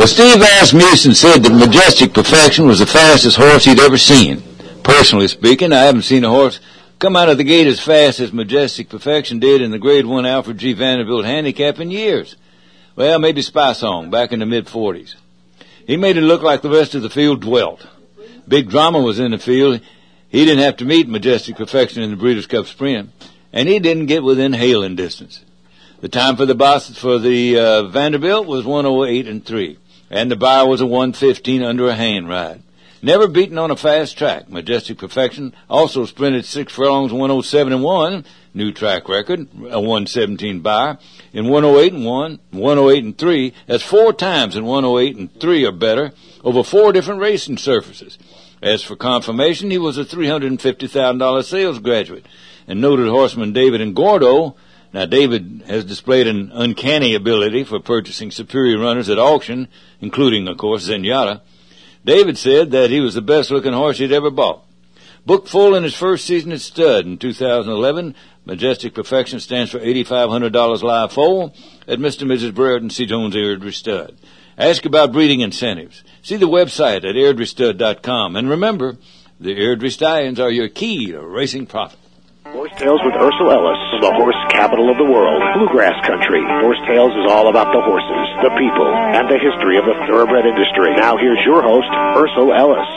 Well, Steve Asmussen said that Majestic Perfection was the fastest horse he'd ever seen. Personally speaking, I haven't seen a horse come out of the gate as fast as Majestic Perfection did in the Grade 1 Alfred G. Vanderbilt handicap in years. Well, maybe Spy Song back in the mid-40s. He made it look like the rest of the field dwelt. Big Drama was in the field. He didn't have to meet Majestic Perfection in the Breeders' Cup Sprint, and he didn't get within hailing distance. The time for the Vanderbilt was 1:08.3, and the Beyer was a 1:15 under a hand ride. Never beaten on a fast track. Majestic Perfection also sprinted 6 furlongs, 1:07.1, new track record, a 1:17 Beyer, in 1:08.1, 1:08.3. That's 4 times in 1:08.3 or better over 4 different racing surfaces. As for confirmation, he was a $350,000 sales graduate. And noted horseman David Ngordo. Now, David has displayed an uncanny ability for purchasing superior runners at auction, including, of course, Zenyatta. David said that he was the best-looking horse he'd ever bought. Booked full in his first season at stud in 2011, Majestic Perfection stands for $8,500 live foal at Mr. and Mrs. Brereton C. Jones Airdrie Stud. Ask about breeding incentives. See the website at airdriestud.com. And remember, the Airdrie Stallions are your key to racing profit. Horse Tales with Ursel Ellis, the horse capital of the world, bluegrass country. Horse Tales is all about the horses, the people, and the history of the thoroughbred industry. Now here's your host, Ursel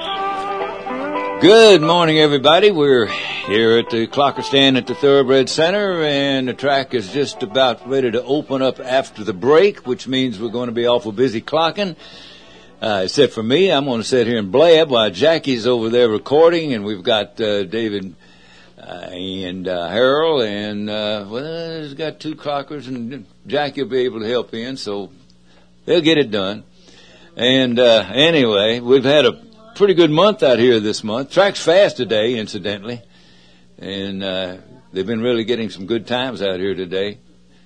Ellis. Good morning, everybody. We're here at the Clocker Stand at the Thoroughbred Center, and the track is just about ready to open up after the break, which means we're going to be awful busy clocking. Except for me, I'm going to sit here and blab while Jackie's over there recording, and we've got David and Harold, and he's got 2 clockers, and Jackie will be able to help in, so they'll get it done. And anyway, we've had a pretty good month out here this month. Track's fast today, incidentally, and they've been really getting some good times out here today.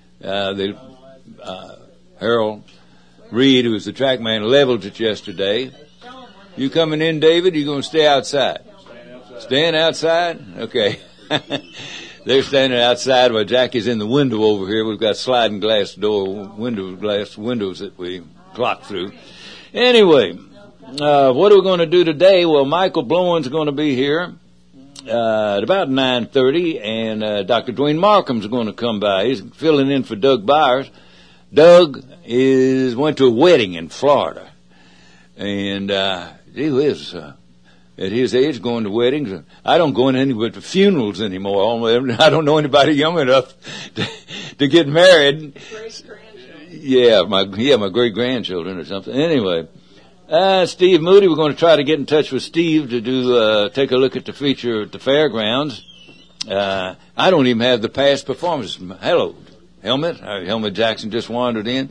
Harold Reed, who was the track man, leveled it yesterday. You coming in, David? You going to stay outside? Staying outside? Okay. They're standing outside while Jackie's in the window over here. We've got sliding glass windows that we clock through. Anyway, what are we going to do today? Well, Michael Blowen's going to be here at about 9:30, and Dr. Dwayne Markham's going to come by. He's filling in for Doug Byers. Doug went to a wedding in Florida, and gee whiz, at his age, going to weddings. I don't go into any but funerals anymore. I don't know anybody young enough to get married. Yeah, my great-grandchildren or something. Anyway, Steve Moody, we're going to try to get in touch with Steve to take a look at the feature at the fairgrounds. I don't even have the past performances. Hello, Helmet. Helmet Jackson just wandered in.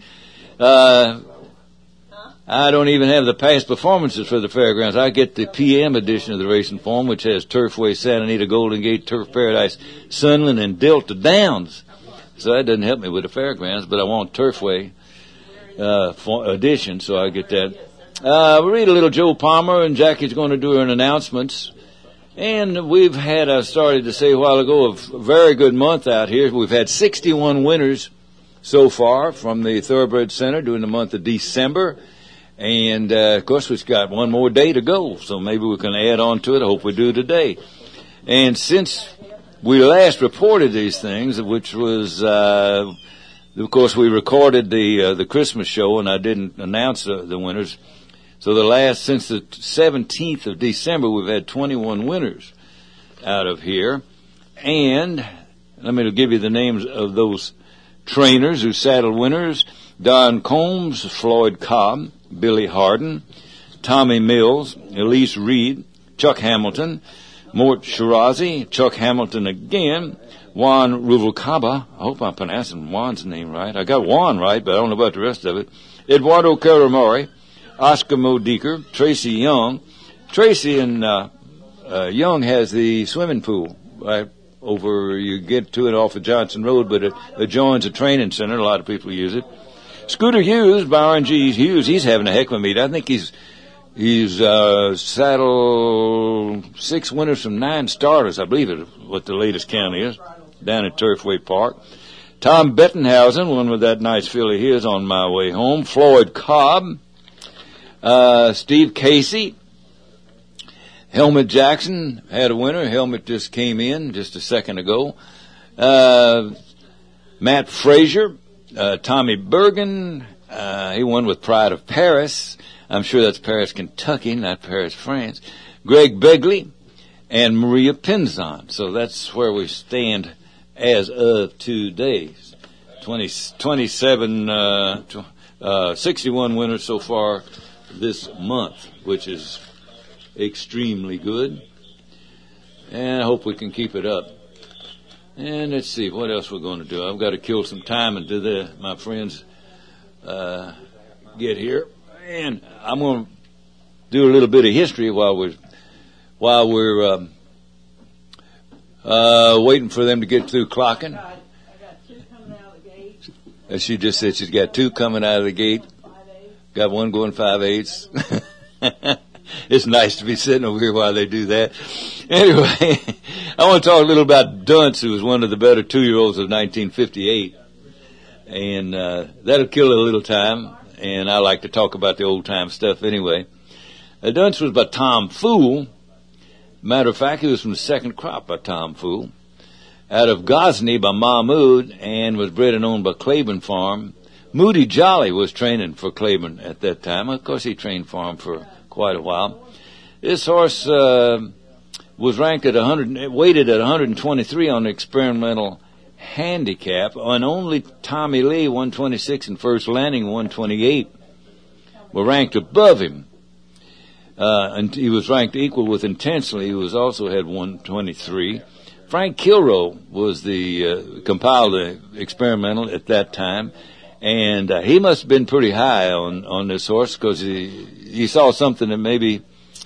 I don't even have the past performances for the fairgrounds. I get the PM edition of the Racing Form, which has Turfway, Santa Anita, Golden Gate, Turf Paradise, Sunland, and Delta Downs. So that doesn't help me with the fairgrounds, but I want Turfway edition, so I get that. We'll read a little Joe Palmer, and Jackie's going to do her announcements. And we've had, I started to say a while ago, a very good month out here. We've had 61 winners so far from the Thoroughbred Center during the month of December. And, of course, we've got one more day to go, so maybe we can add on to it. I hope we do today. And since we last reported these things, which was, of course, we recorded the Christmas show, and I didn't announce the winners. So since the 17th of December, we've had 21 winners out of here. And let me give you the names of those trainers who saddled winners. Don Combs, Floyd Cobb, Billy Harden, Tommy Mills, Elise Reed, Chuck Hamilton, Mort Shirazi, Chuck Hamilton again, Juan Ruvalcaba, I hope I'm pronouncing Juan's name right. I got Juan right, but I don't know about the rest of it. Eduardo Caramari, Oscar Modiker, Tracy Young. Tracy and Young has the swimming pool right over, you get to it off of Johnson Road, but it adjoins a training center. A lot of people use it. Scooter Hughes, Byron G. Hughes, he's having a heck of a meet. I think he's saddled 6 winners from 9 starters, I believe is what the latest count is, down at Turfway Park. Tom Bettenhausen, one with that nice filly his on my way home. Floyd Cobb, Steve Casey. Helmet Jackson had a winner. Helmet just came in just a second ago. Matt Frazier, Tommy Bergen, he won with Pride of Paris. I'm sure that's Paris, Kentucky, not Paris, France. Greg Begley and Maria Pinzon. So that's where we stand as of today. 61 winners so far this month, which is extremely good. And I hope we can keep it up. And let's see what else we're going to do. I've got to kill some time until my friends get here, and I'm going to do a little bit of history while we're waiting for them to get through clocking. I got 2 coming out of the gate. As she just said, she's got 2 coming out of the gate. 5/8. Got 1 going 5/8. It's nice to be sitting over here while they do that. Anyway, I want to talk a little about Dunce, who was one of the better 2-year-olds of 1958. And that'll kill a little time, and I like to talk about the old-time stuff anyway. Dunce was by Tom Fool. Matter of fact, he was from the second crop by Tom Fool. Out of Ghazni by Mahmoud, and was bred and owned by Claiborne Farm. Moody Jolly was training for Claiborne at that time. Of course, he trained for him for quite a while. This horse was ranked at weighted at 123 on the experimental handicap, and only Tommy Lee, 126, and First Landing, 128, were ranked above him. And he was ranked equal with Intensely, who also had 123. Frank Kilroe was compiled the experimental at that time, and he must have been pretty high on this horse, because he saw something that maybe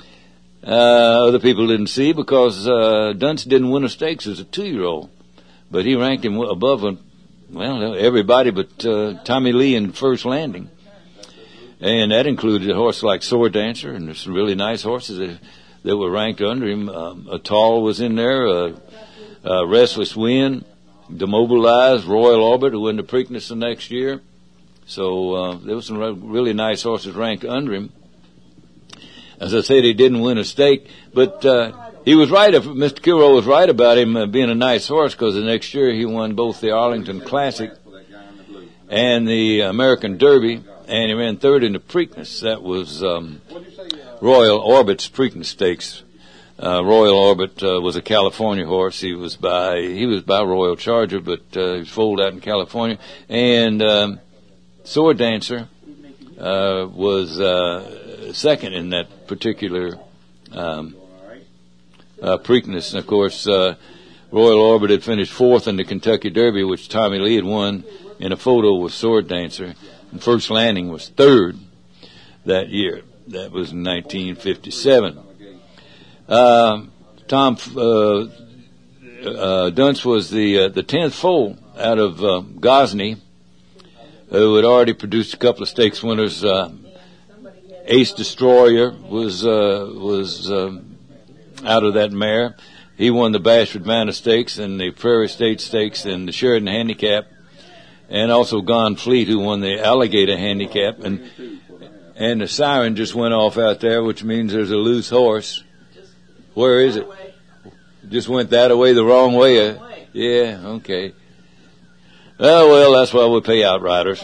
other people didn't see, because Dunce didn't win a stakes as a 2-year-old. But he ranked him above, everybody but Tommy Lee in First Landing. And that included a horse like Sword Dancer, and there's some really nice horses that were ranked under him. Atal was in there, Restless Wind, Demobilized, Royal Orbit, who won the Preakness the next year. So there was some really nice horses ranked under him. As I said, he didn't win a stake, but he was right. Mr. Kilroe was right about him being a nice horse, because the next year he won both the Arlington Classic and the American Derby, and he ran 3rd in the Preakness. That was Royal Orbit's Preakness Stakes. Royal Orbit was a California horse. He was by Royal Charger, but he was foaled out in California. And Sword Dancer was second in that particular Preakness. And of course, Royal Orbit had finished 4th in the Kentucky Derby, which Tommy Lee had won in a photo with Sword Dancer. And First Landing was 3rd that year. That was in 1957. Dunce was the 10th foal out of Ghazni, who had already produced a couple of stakes winners. Ace Destroyer was out of that mare. He won the Bashford Manor Stakes and the Prairie State Stakes and the Sheridan Handicap, and also Gone Fleet, who won the Alligator Handicap. And the siren just went off out there, which means there's a loose horse. Where is it? Just went that way, the wrong way. Yeah, okay. Oh, well, that's why we pay outriders.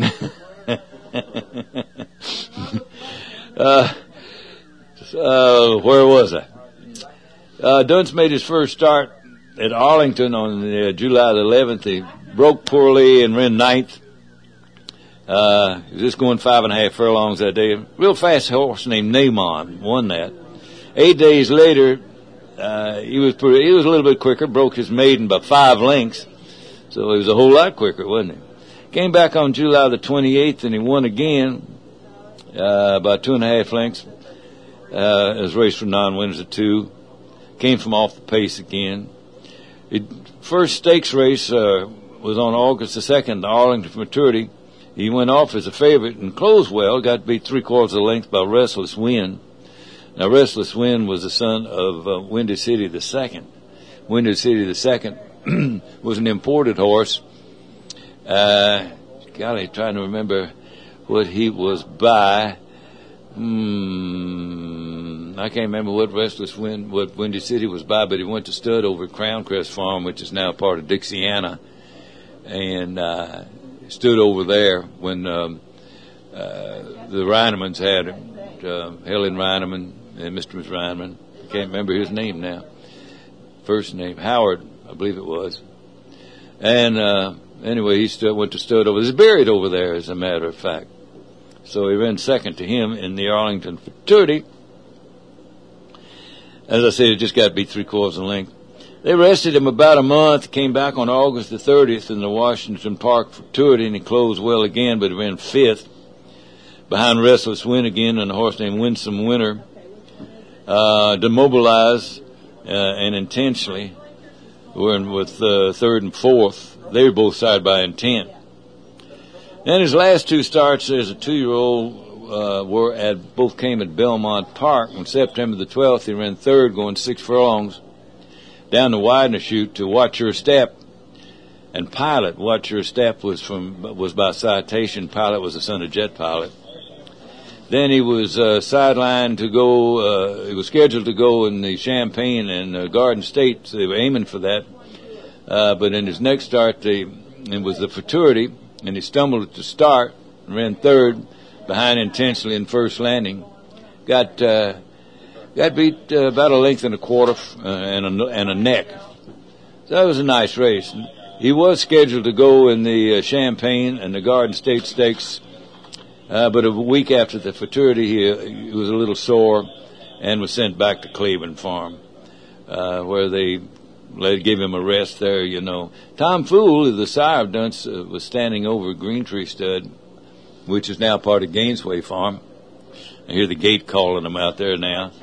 Where was I? Dunce made his first start at Arlington on July the 11th. He broke poorly and ran 9th. He was just going 5.5 furlongs that day. A real fast horse named Naaman won that. 8 days later, he was a little bit quicker, broke his maiden by 5 lengths. So he was a whole lot quicker, wasn't he? Came back on July the 28th, and he won again by 2.5 lengths. His race from non-winners to 2. Came from off the pace again. First stakes race was on August the 2nd, the Arlington Maturity. He went off as a favorite and closed well, got beat 3/4 of the length by Restless Wind. Now, Restless Wind was the son of Windy City II. Windy City II was an imported horse. Golly, trying to remember what he was by. I can't remember what what Windy City was by, but he went to stud over at Crown Crest Farm, which is now part of Dixiana, and stood over there when the Reinemans had him, Helen Reineman and Mr. Reineman. I can't remember his name now. First name, Howard, I believe it was. And anyway, he went to stud over. He's buried over there, as a matter of fact. So he ran second to him in the Arlington Futurity. As I said, he just got beat 3/4 of a length. They rested him about a month, came back on August the 30th in the Washington Park Futurity, and he closed well again, but he ran 5th behind Restless Wind again and a horse named Winsome Winter. Demobilized and Intentionally were with 3rd and 4th. They were both side by intent. And his last 2 starts as a 2-year-old both came at Belmont Park. On September the 12th, he ran 3rd, going 6 furlongs down the Widener chute to Watch Your Step and Pilot. Watch Your Step was by Citation. Pilot was the son of Jet Pilot. Then he was sidelined to go. He was scheduled to go in the Champaign and Garden State. So they were aiming for that. But in his next start, it was the Futurity, and he stumbled at the start and ran 3rd behind Intentionally in First Landing. Got beat about a length and a quarter and a neck. So that was a nice race. He was scheduled to go in the Champaign and the Garden State Stakes. But a week after the Futurity, he was a little sore and was sent back to Cleveland Farm, where they gave him a rest there, you know. Tom Fool, the sire of Dunce, was standing over Green Tree Stud, which is now part of Gainesway Farm. I hear the gate calling them out there now.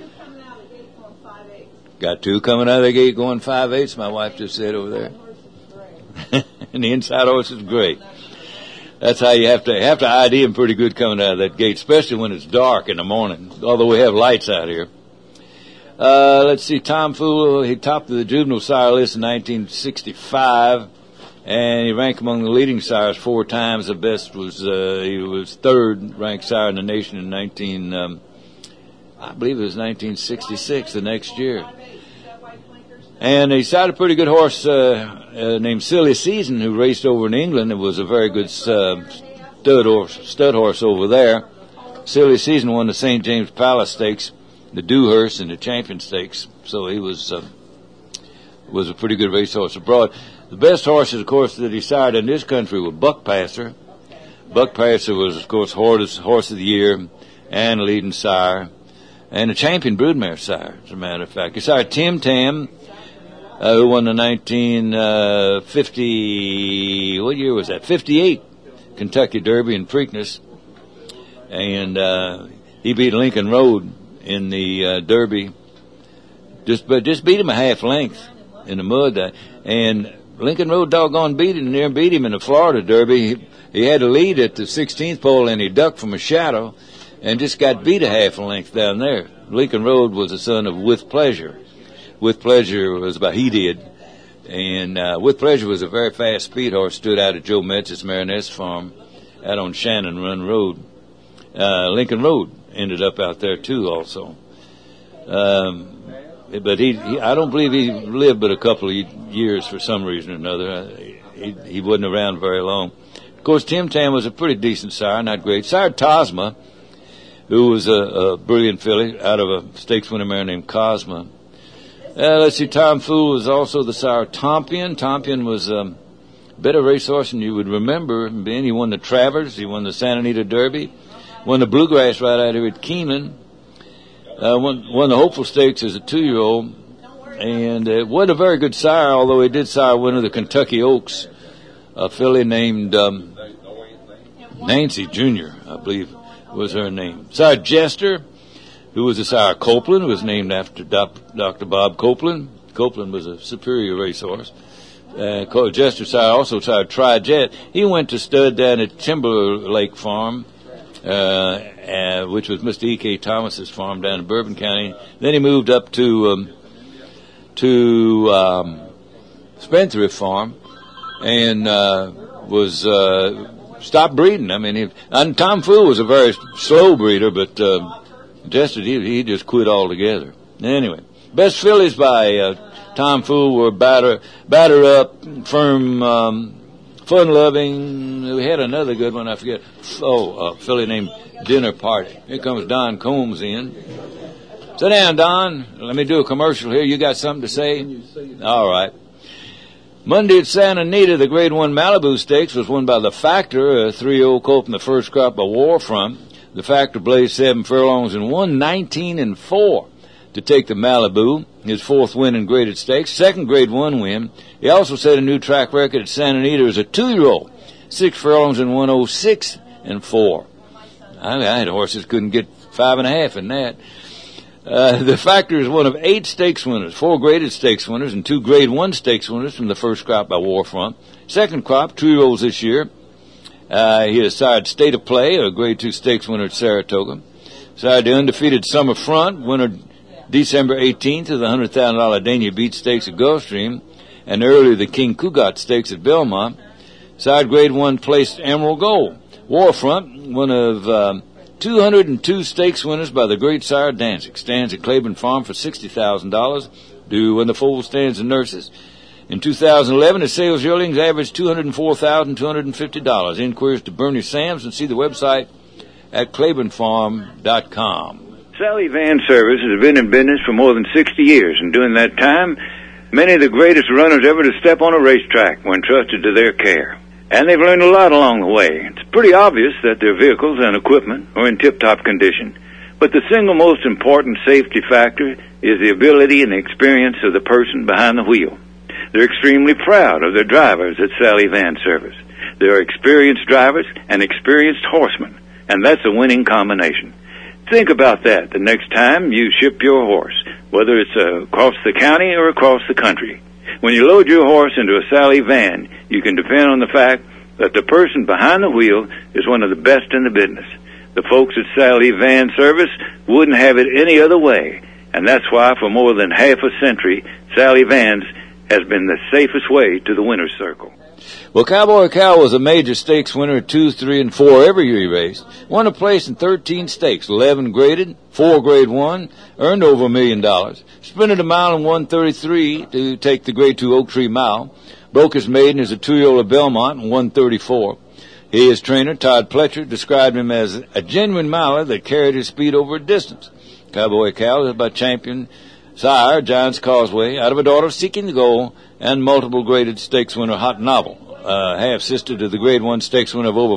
Got 2 coming out of the gate going 5/8, my wife just said over there. And the inside horse is great. That's how you have to ID him pretty good coming out of that gate, especially when it's dark in the morning, although we have lights out here. Let's see, Tom Fool, he topped the juvenile sire list in 1965, and he ranked among the leading sires 4 times. The best was, he was 3rd ranked sire in the nation in I believe it was 1966, the next year. And he sired a pretty good horse named Silly Season, who raced over in England. It was a very good stud horse over there. Silly Season won the St. James Palace Stakes, the Dewhurst, and the Champion Stakes. So he was a pretty good racehorse abroad. The best horses, of course, that he sired in this country were Buck Passer. Buck Passer was, of course, horse of the year and leading sire, and a champion broodmare sire, as a matter of fact. He sired Tim Tam, who won the 1950, what year was that? 58 Kentucky Derby in Preakness. And he beat Lincoln Road in the Derby. Just beat him a half length in the mud. And Lincoln Road doggone beat him in the Florida Derby. He had a lead at the 16th pole, and he ducked from a shadow and just got beat a half a length down there. Lincoln Road was the son of With Pleasure. With Pleasure was about he did. And With Pleasure was a very fast speed horse, stood out at Joe Metz's Mariness Farm out on Shannon Run Road. Lincoln Road ended up out there too also. But I don't believe he lived but a couple of years for some reason or another. He wasn't around very long. Of course, Tim Tam was a pretty decent sire, not great. Sired Tosma, who was a brilliant filly out of a stakes winner mare named Cosma. Let's see, Tom Fool was also the sire of Tompion. Tompion was a better racehorse than you would remember. He won the Travers, he won the Santa Anita Derby, won the Bluegrass right out here at Keeneland, won the Hopeful Stakes as a 2-year-old, and wasn't a very good sire, although he did sire one of the Kentucky Oaks, a filly named Nancy Jr., I believe was her name. Sire Jester, who was the sire of Copeland, was named after Dr. Bob Copeland. Copeland was a superior racehorse. Jester sire also sired Tri-Jet. He went to stud down at Timberlake Farm, which was Mr. E.K. Thomas's farm down in Bourbon County. Then he moved up to Spendthrift Farm and was stopped breeding. I mean, and Tom Fool was a very slow breeder, but he just quit altogether. Anyway, best fillies by Tom Fool were Batter Up, Firm, Fun Loving. We had another good one, I forget. A filly named Dinner Party. Here comes Don Combs in. Sit down, Don. Let me do a commercial here. You got something to say? All right. Monday at Santa Anita, the Grade 1 Malibu Stakes was won by the Factor, a 3-0 colt in the first crop of Warfront. The Factor blazed 7 furlongs and won 19-4 to take the Malibu, his 4th win in graded stakes, 2nd Grade 1 win. He also set a new track record at Santa Anita as a 2-year-old, 6 furlongs and won 06-4. I had horses couldn't get 5.5 in that. The Factor is one of 8 stakes winners, 4 graded stakes winners, and 2 Grade 1 stakes winners from the first crop by Warfront. Second crop, 2-year-olds this year. He has sired State of Play, a Grade 2 stakes winner at Saratoga. Sired the undefeated Summer Front, winner December 18th of the $100,000 Dania Beach Stakes at Gulfstream, and earlier the King Cougat Stakes at Belmont. Sired Grade 1 placed Emerald Gold. Warfront, one of 202 stakes winners by the great sire Danzig. Stands at Claiborne Farm for $60,000. Due when the foal stands and nurses. In 2011, his sales yearlings averaged $204,250. Inquiries to Bernie Sams and see the website at ClaiborneFarm.com. Sally Van Service has been in business for more than 60 years, and during that time, many of the greatest runners ever to step on a racetrack were entrusted to their care. And they've learned a lot along the way. It's pretty obvious that their vehicles and equipment are in tip-top condition. But the single most important safety factor is the ability and the experience of the person behind the wheel. They're extremely proud of their drivers at Sally Van Service. They're experienced drivers and experienced horsemen, and that's a winning combination. Think about that the next time you ship your horse, whether it's across the county or across the country. When you load your horse into a Sally Van, you can depend on the fact that the person behind the wheel is one of the best in the business. The folks at Sally Van Service wouldn't have it any other way, and that's why for more than half a century, Sally Vans has been the safest way to the winner's circle. Well, Cowboy Cow was a major stakes winner at 2, 3, and 4 every year he raced. Won a place in 13 stakes, 11 graded, 4 Grade 1, earned over $1 million. Sprinted a mile in 1:33 to take the Grade 2 Oak Tree Mile. Broke his maiden as a 2-year-old at Belmont in 1:34. His trainer, Todd Pletcher, described him as a genuine miler that carried his speed over a distance. Cowboy Cow is by champion sire Giants Causeway, out of a daughter seeking the goal, and multiple graded stakes winner Hot Novel, half-sister to the Grade 1 stakes winner of over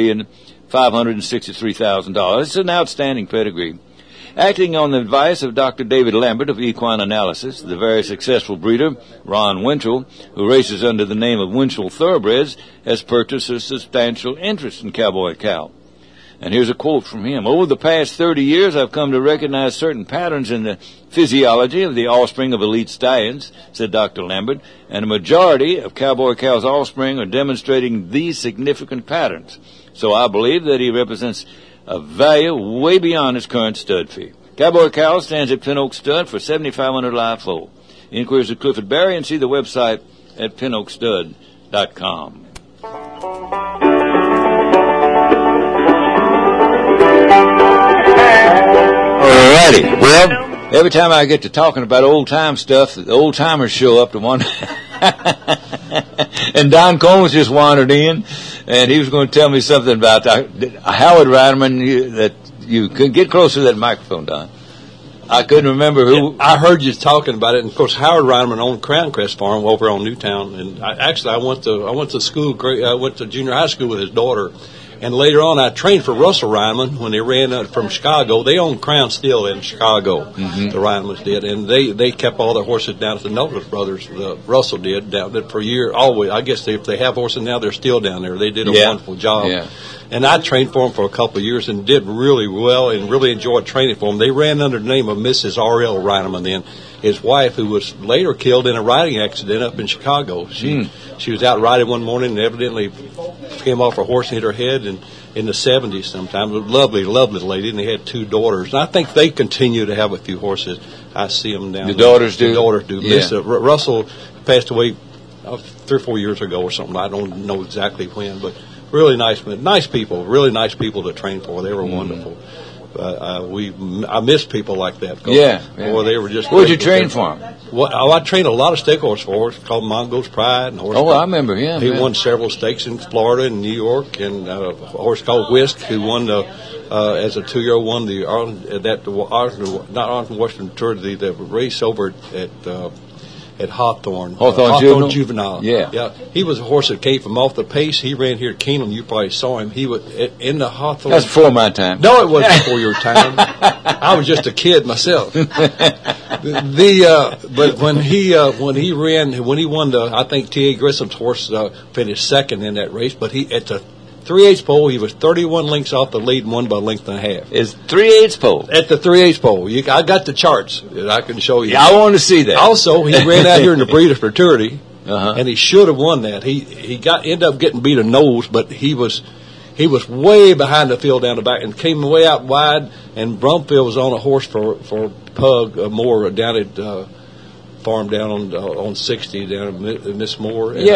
$4,563,000. It's an outstanding pedigree. Acting on the advice of Dr. David Lambert of Equine Analysis, the very successful breeder, Ron Winchell, who races under the name of Winchell Thoroughbreds, has purchased a substantial interest in Cowboy Cow. And here's a quote from him. Over the past 30 years, I've come to recognize certain patterns in the physiology of the offspring of elite stallions, said Dr. Lambert, and a majority of Cowboy Cow's offspring are demonstrating these significant patterns. So I believe that he represents a value way beyond his current stud fee. Cowboy Cow stands at Pin Oak Stud for $7,500 live foal. Inquiries at Clifford Barry and see the website at pinoakstud.com. Alrighty. Well, every time I get to talking about old-time stuff, the old-timers show up to one. And Don Combs just wandered in, and he was going to tell me something about Howard Reiterman. That you could get closer to that microphone, Don. I couldn't remember who. I heard you talking about it, and of course Howard Reiterman owned Crown Crest Farm over on Newtown. And I went to school. I went to junior high school with his daughter. And later on, I trained for Russell Reiterman when they ran from Chicago. They owned Crown still in Chicago, the Reitemans did. And they kept all their horses down at the Nobles Brothers. Russell did down there for a year. Always, I guess if they have horses now, they're still down there. They did a wonderful job. Yeah. And I trained for them for a couple of years and did really well and really enjoyed training for them. They ran under the name of Mrs. R.L. Reiterman then. His wife, who was later killed in a riding accident up in Chicago. She was out riding one morning and evidently came off her horse and hit her head in the 70s sometime. A lovely, lovely lady, and they had 2 daughters. And I think they continue to have a few horses. I see them down there. The daughters do? The daughters do. Yeah. Russell passed away 3 or 4 years ago or something. I don't know exactly when, but really nice people, really nice people to train for. They were wonderful. I miss people like that. Yeah. Boy, they were just. Where'd you train for him? Well, I trained a lot of stake horse for us called Mongo's Pride. And horse I remember him. He won several stakes in Florida and New York, and a horse called Whisk, who won as a 2-year-old, won the Arlington Western Tour, the race over at Hawthorne. Hawthorne Juvenile. Yeah. He was a horse that came from off the pace. He ran here at Keeneland. You probably saw him. He was in the Hawthorne. That's before my time. No, it wasn't before your time. I was just a kid myself. But when he won I think T.A. Grissom's horse finished second in that race. But he at the 3/8 pole, he was 31 lengths off the lead and won by a length and a half. It's 3/8 pole. At the 3/8 pole. I got the charts that I can show you. Yeah, I want to see that. Also, he ran out here in the Breeders' Fraternity, and he should have won that. He ended up getting beat a nose, but he was way behind the field down the back and came way out wide. And Brumfield was on a horse for Pug Moore down at farm down on 60 down at Miss Moore. And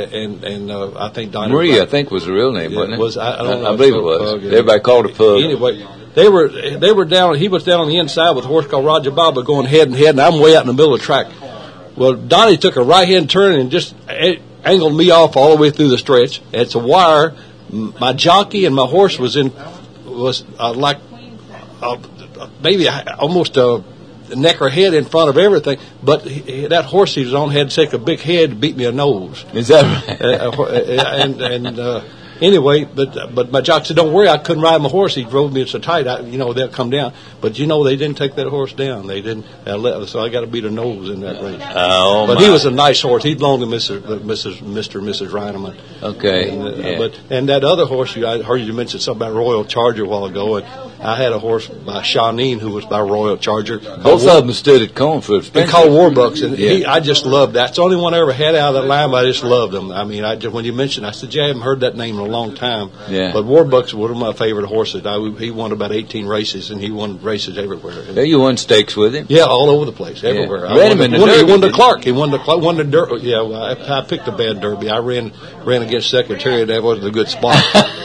I think Dinah Maria, I think was the real name, wasn't it? I don't know. I believe it was. Pug, Everybody called it Pug. Anyway, they were down. He was down on the inside with a horse called Roger Baba going head and head, and I'm way out in the middle of the track. Well, Donnie took a right-hand turn and just angled me off all the way through the stretch. It's a wire. My jockey and my horse was like maybe almost a neck or head in front of everything, but that horse he was on had such a big head to beat me a nose. Is that right? Anyway, but my jockey said, "Don't worry, I couldn't ride my horse. He drove me so tight, they'll come down." But they didn't take that horse down. They didn't. So I got to beat a nose in that race. Oh, but he was a nice horse. He belonged to Mr. and Mrs. Reineman. Okay. And that other horse, I heard you mention something about Royal Charger a while ago, and I had a horse by Shawneen who was by Royal Charger. Both of them stood at Cornfield. They called Warbucks, and I just loved that. It's the only one I ever had out of that line, but I just loved them. I mean, when you mentioned, I said, "Yeah, I haven't heard that name in a long time." Yeah. But Warbucks was one of my favorite horses. He won about 18 races, and he won races everywhere. Yeah, you won stakes with him. Yeah, all over the place, everywhere. He won the Clark. He won the Derby. Yeah, well, I picked a bad Derby. I ran against Secretariat. That wasn't a good spot.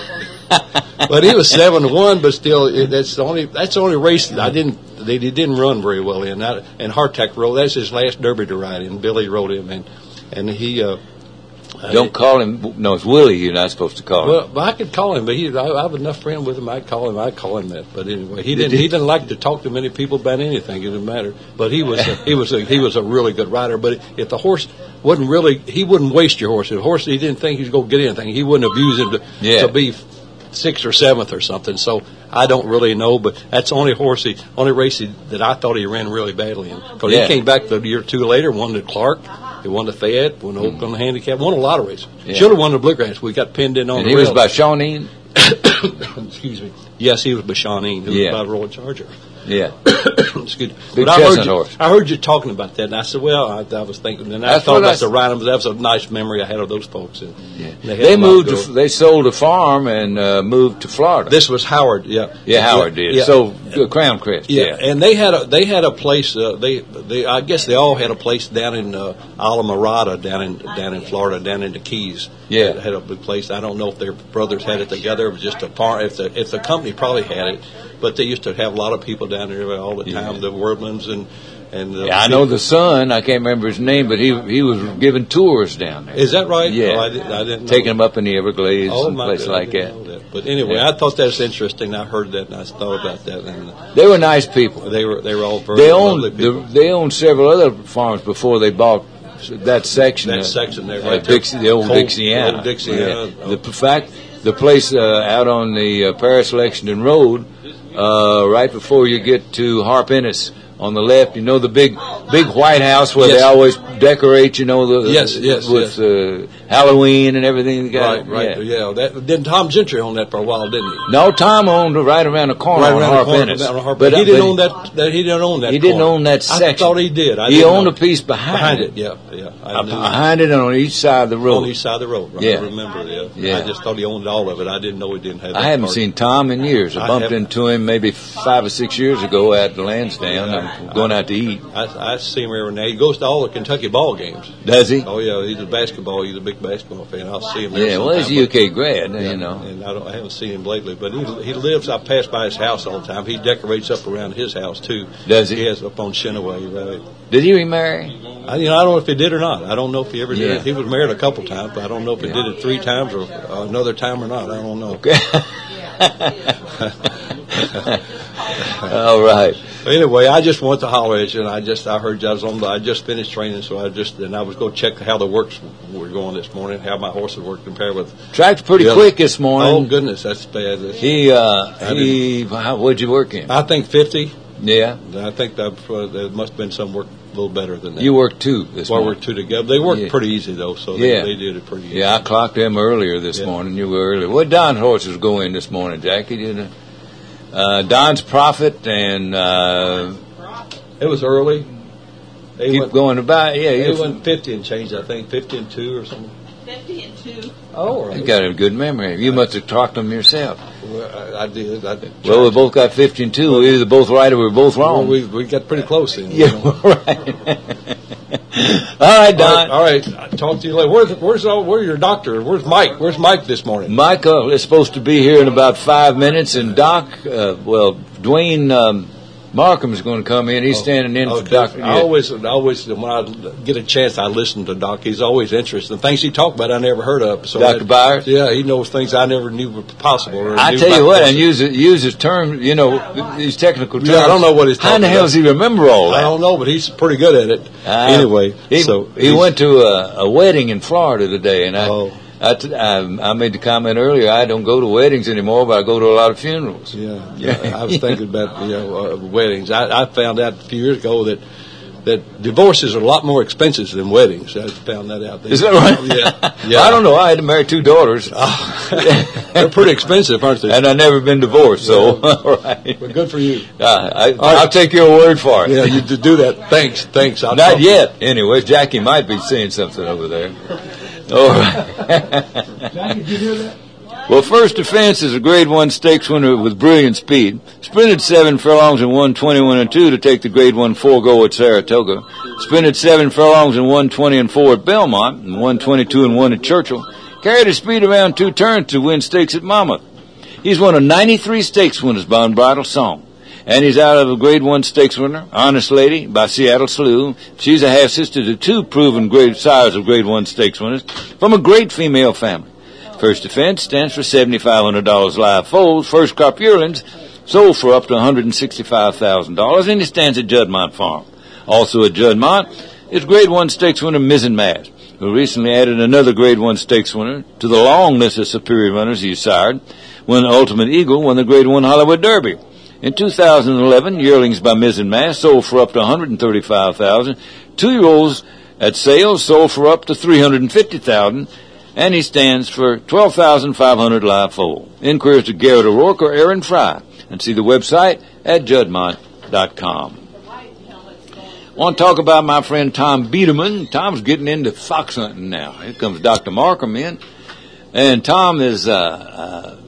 But he was 7-1. But still, that's the only race that he didn't run very well in. And Hardtack rode. That's his last Derby to ride in. Billy rode him, and he. Don't call him. No, it's Willie. You're not supposed to call him. Well, I could call him, but I have enough friend with him. I'd call him that. But anyway, he didn't like to talk to many people about anything. It didn't matter. But he was a really good rider. But if the horse wasn't really, he wouldn't waste your horse. If the horse he didn't think he was going to get anything, he wouldn't abuse him to be 6th or 7th or something. So I don't really know, but that's the only race that I thought he ran really badly in. Because he came back a year or two later, won the Clark. He won the Fayette, won the Oakland Handicap, won a lot of races. Yeah. Should have won the Bluegrass. We got pinned in on the rail. He was by Shawneen? Excuse me. Yes, he was by Shawneen, who was by Royal Charger. Yeah. Excuse me. But I heard you talking about that, and I said, well, I was thinking, and I thought about the Rhinehams. That was a nice memory I had of those folks. And they sold a farm and moved to Florida. This was Howard, yeah. Yeah, Howard did. Yeah. So Crown Crest, and they had a place. I guess they all had a place down in Islamorada, down in Florida, down in the Keys. Yeah, had a big place. I don't know if their brothers had it together. It was just a farm. If the company probably had it, but they used to have a lot of people down there all the time. Yeah. The Wordmans and I know the son. I can't remember his name, but he was giving tours down there. Is that right? Yeah, I didn't know taking them up in the Everglades and places like that. But anyway, I thought that was interesting. I heard that and I thought about that. And they were nice people. They were all very lovely people. They owned several other farms before they bought that section. That section there, right there. The old Dixiana. The place out on the Paris Lexington Road, right before you get to Harp Ennis. On the left, the big White House where they always decorate, with Halloween and everything. Right. Yeah. Didn't Tom Gentry own that for a while, didn't he? No, Tom owned it right around the corner on Harp Ennis. But he didn't own that. He didn't own that. He didn't own that section. I thought he did. He owned a piece behind it. Yeah. Behind it and on each side of the road. On each side of the road. Right? Yeah. I remember. Yeah. I just thought he owned all of it. I didn't know he didn't have. I haven't seen Tom in years. I bumped into him maybe 5 or 6 years ago at the Lansdowne. Going out to eat. I see him every night. He goes to all the Kentucky ball games. Does he? Oh yeah, he's a basketball. He's a big big basketball fan. I'll see him there Yeah, well, he's sometime, a UK grad, but- you know. And I haven't seen him lately, but he lives. I pass by his house all the time. He decorates up around his house too. Does he? He has up on Shinaway, right? Did he remarry? I don't know if he did or not. I don't know if he ever did. Yeah. He was married a couple times, but I don't know if he did it 3 times or another time or not. I don't know. All right. Anyway, I just want to holler at you, and I heard you. I just finished training, so I was going to check how the works were going this morning, how my horses were compared with. Track's pretty the other- quick this morning. Oh goodness, that's bad. What'd you work in? I think 50. Yeah. I think there must have been some work a little better than that. You worked 2 this Well, morning. we're 2 together. They worked Yeah. pretty easy though, so Yeah. they did it pretty easy. Yeah, I clocked them earlier this Yeah. morning. You were earlier. What Don horses go in this morning, Jackie? Don's Prophet and It was early. They keep went, going about. Yeah, They you went 50 and change. I think 50 and 2 or something. 50 and 2. Oh, right. You got a good memory. You must have talked them yourself. Well, I did. Well, we both got 50 and 2. We're either both right or we're both wrong. We got pretty close then. Yeah, right. All right, Don. All right. I'll talk to you later. Where's your doctor? Where's Mike? Where's Mike this morning? Michael is supposed to be here in about 5 minutes, and Doc, Dwayne Markham is going to come in. He's standing in for Dr. I always, when I get a chance, I listen to Doc. He's always interesting. Things he talked about, I never heard of. So Dr. Byers? Yeah, he knows things I never knew were possible. Or I knew tell you about what, horses. and use his term, these technical terms. Yeah, I don't know what he's How in the talking hell about. does he remember all that? I don't know, but he's pretty good at it. Anyway, he he's- went to a wedding in Florida today, and I made the comment earlier. I don't go to weddings anymore, but I go to a lot of funerals. Yeah. I was thinking about weddings. I found out a few years ago that divorces are a lot more expensive than weddings. I found that out. Is that right? Yeah. I don't know. I had to marry 2 daughters, They're pretty expensive, aren't they? and I've never been divorced. So, all right. But good for you. I'll take your word for it. Yeah, you do that. Thanks. I'll Not talk- yet. Anyway, Jackie might be saying something over there. All right. Jackie, did you hear that? Well, First Defense is a Grade 1 stakes winner with brilliant speed. Sprinted 7 furlongs and won 21 and 2 to take the Grade 1 4-go at Saratoga. Sprinted 7 furlongs and won 20 and 4 at Belmont and won 22 and 1 at Churchill. Carried his speed around 2 turns to win stakes at Monmouth. He's one of 93 stakes winners by Unbridled Song. And he's out of a Grade 1 stakes winner, Honest Lady, by Seattle Slew. She's a half-sister to 2 proven sires of Grade 1 stakes winners from a great female family. First Defense stands for $7,500 live foals. First crop yearlings sold for up to $165,000, and he stands at Juddmont Farm. Also at Juddmont is Grade 1 stakes winner Mizzen Mass, who recently added another Grade 1 stakes winner to the long list of superior runners he's sired when Ultimate Eagle won the Grade 1 Hollywood Derby. In 2011, yearlings by Mizzen Mass sold for up to $135,000. 2-year-olds at sales sold for up to $350,000, and he stands for $12,500 live foal. Inquiries to Garrett O'Rourke or Aaron Fry, and see the website at Juddmont.com. Want to talk about my friend Tom Biederman. Tom's getting into fox hunting now. Here comes Dr. Markham in, and Tom is the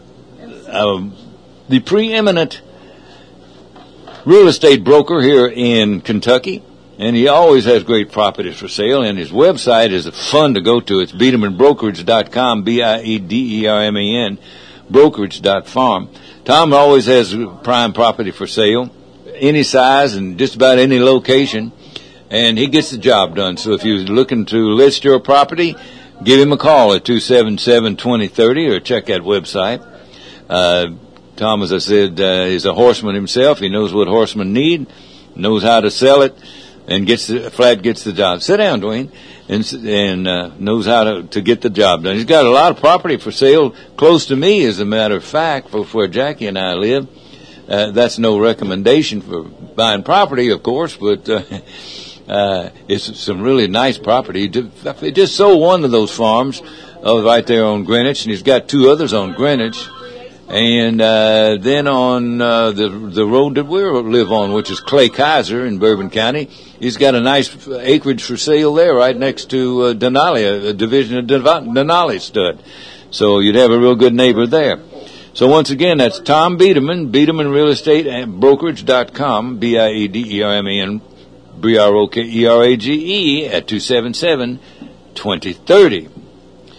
preeminent real estate broker here in Kentucky, and he always has great properties for sale, and his website is fun to go to. It's BiedermanBrokerage.com, BIEDERMAN, brokerage.farm. Tom always has prime property for sale, any size and just about any location, and he gets the job done. So if you're looking to list your property, give him a call at 277-2030 or check that website. Tom, as I said, is a horseman himself. He knows what horsemen need, knows how to sell it, and gets the job. Sit down, Dwayne, and knows how to get the job done. He's got a lot of property for sale close to me, as a matter of fact, where Jackie and I live. That's no recommendation for buying property, of course, but it's some really nice property. He just sold one of those farms right there on Greenwich, and he's got 2 others on Greenwich. And then on the road that we live on, which is Clay Kaiser in Bourbon County, he's got a nice acreage for sale there right next to Denali, a division of Denali Stud. So you'd have a real good neighbor there. So once again, that's Tom Biederman, Biederman Real Estate and Brokerage.com, BIEDERMAN, BROKERAGE at 277-2030.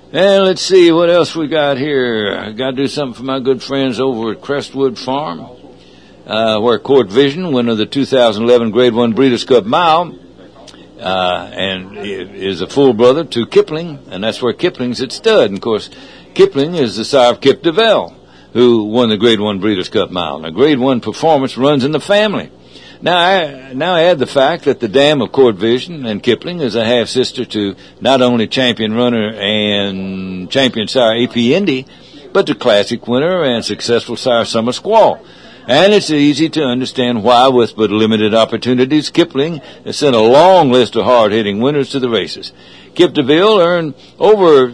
And let's see what else we got here. I got to do something for my good friends over at Crestwood Farm, where Court Vision, winner of the 2011 Grade 1 Breeders' Cup Mile, and is a full brother to Kipling, and that's where Kipling's at stud. And of course, Kipling is the sire of Kip DeVell, who won the Grade 1 Breeders' Cup Mile. Now, Grade 1 performance runs in the family. Now add the fact that the dam of Court Vision and Kipling is a half-sister to not only champion runner and champion sire A.P. Indy, but the classic winner and successful sire Summer Squall. And it's easy to understand why, with but limited opportunities, Kipling has sent a long list of hard-hitting winners to the races. Kip DeVille earned over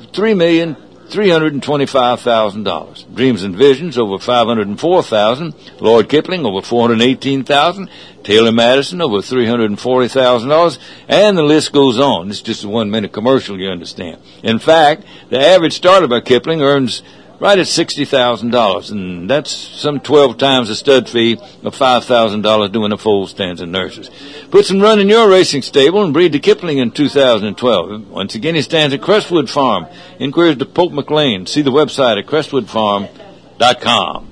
$3,325,000. Dreams and Visions over $504,000. Lord Kipling over $418,000. Taylor Madison over $340,000. And the list goes on. It's just a 1-minute commercial, you understand. In fact, the average starter by Kipling earns right at $60,000, and that's some 12 times the stud fee of $5,000 doing the foal stands and nurses. Put some run in your racing stable and breed to Kipling in 2012. Once again, he stands at Crestwood Farm. Inquiries to Pope McLean. See the website at crestwoodfarm.com.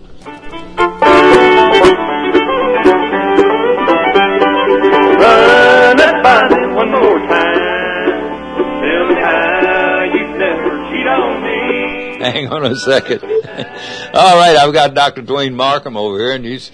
Run that body one more time. Tell me how you never cheat on me. Hang on a second. All right, I've got Dr. Dwayne Markham over here, and he's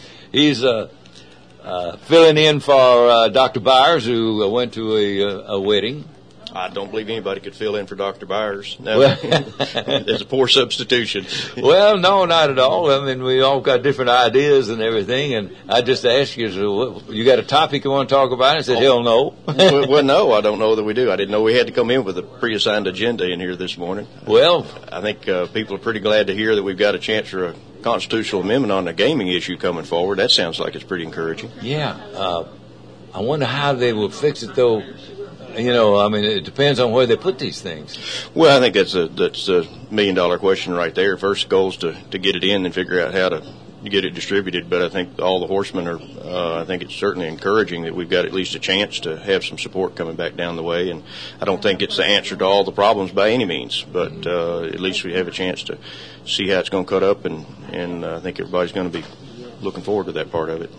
filling in for Dr. Byers, who went to a wedding. I don't believe anybody could fill in for Dr. Byers. No, it's a poor substitution. Well, no, not at all. I mean, we all got different ideas and everything, and I just asked you, so you got a topic you want to talk about? I said, hell no. Well, no, I don't know that we do. I didn't know we had to come in with a pre-assigned agenda in here this morning. Well, I think people are pretty glad to hear that we've got a chance for a constitutional amendment on the gaming issue coming forward. That sounds like it's pretty encouraging. Yeah. I wonder how they will fix it, though. You know, I mean, it depends on where they put these things. Well, I think that's a $1 million question right there. First goal is to get it in and figure out how to get it distributed. But I think all the horsemen are, I think it's certainly encouraging that we've got at least a chance to have some support coming back down the way. And I don't think it's the answer to all the problems by any means, but at least we have a chance to see how it's going to cut up. And I think everybody's going to be looking forward to that part of it.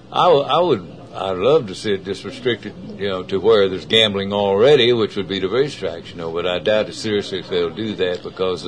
I'd love to see it just restricted, you know, to where there's gambling already, which would be the racetracks, you know, but I doubt it seriously if they'll do that because,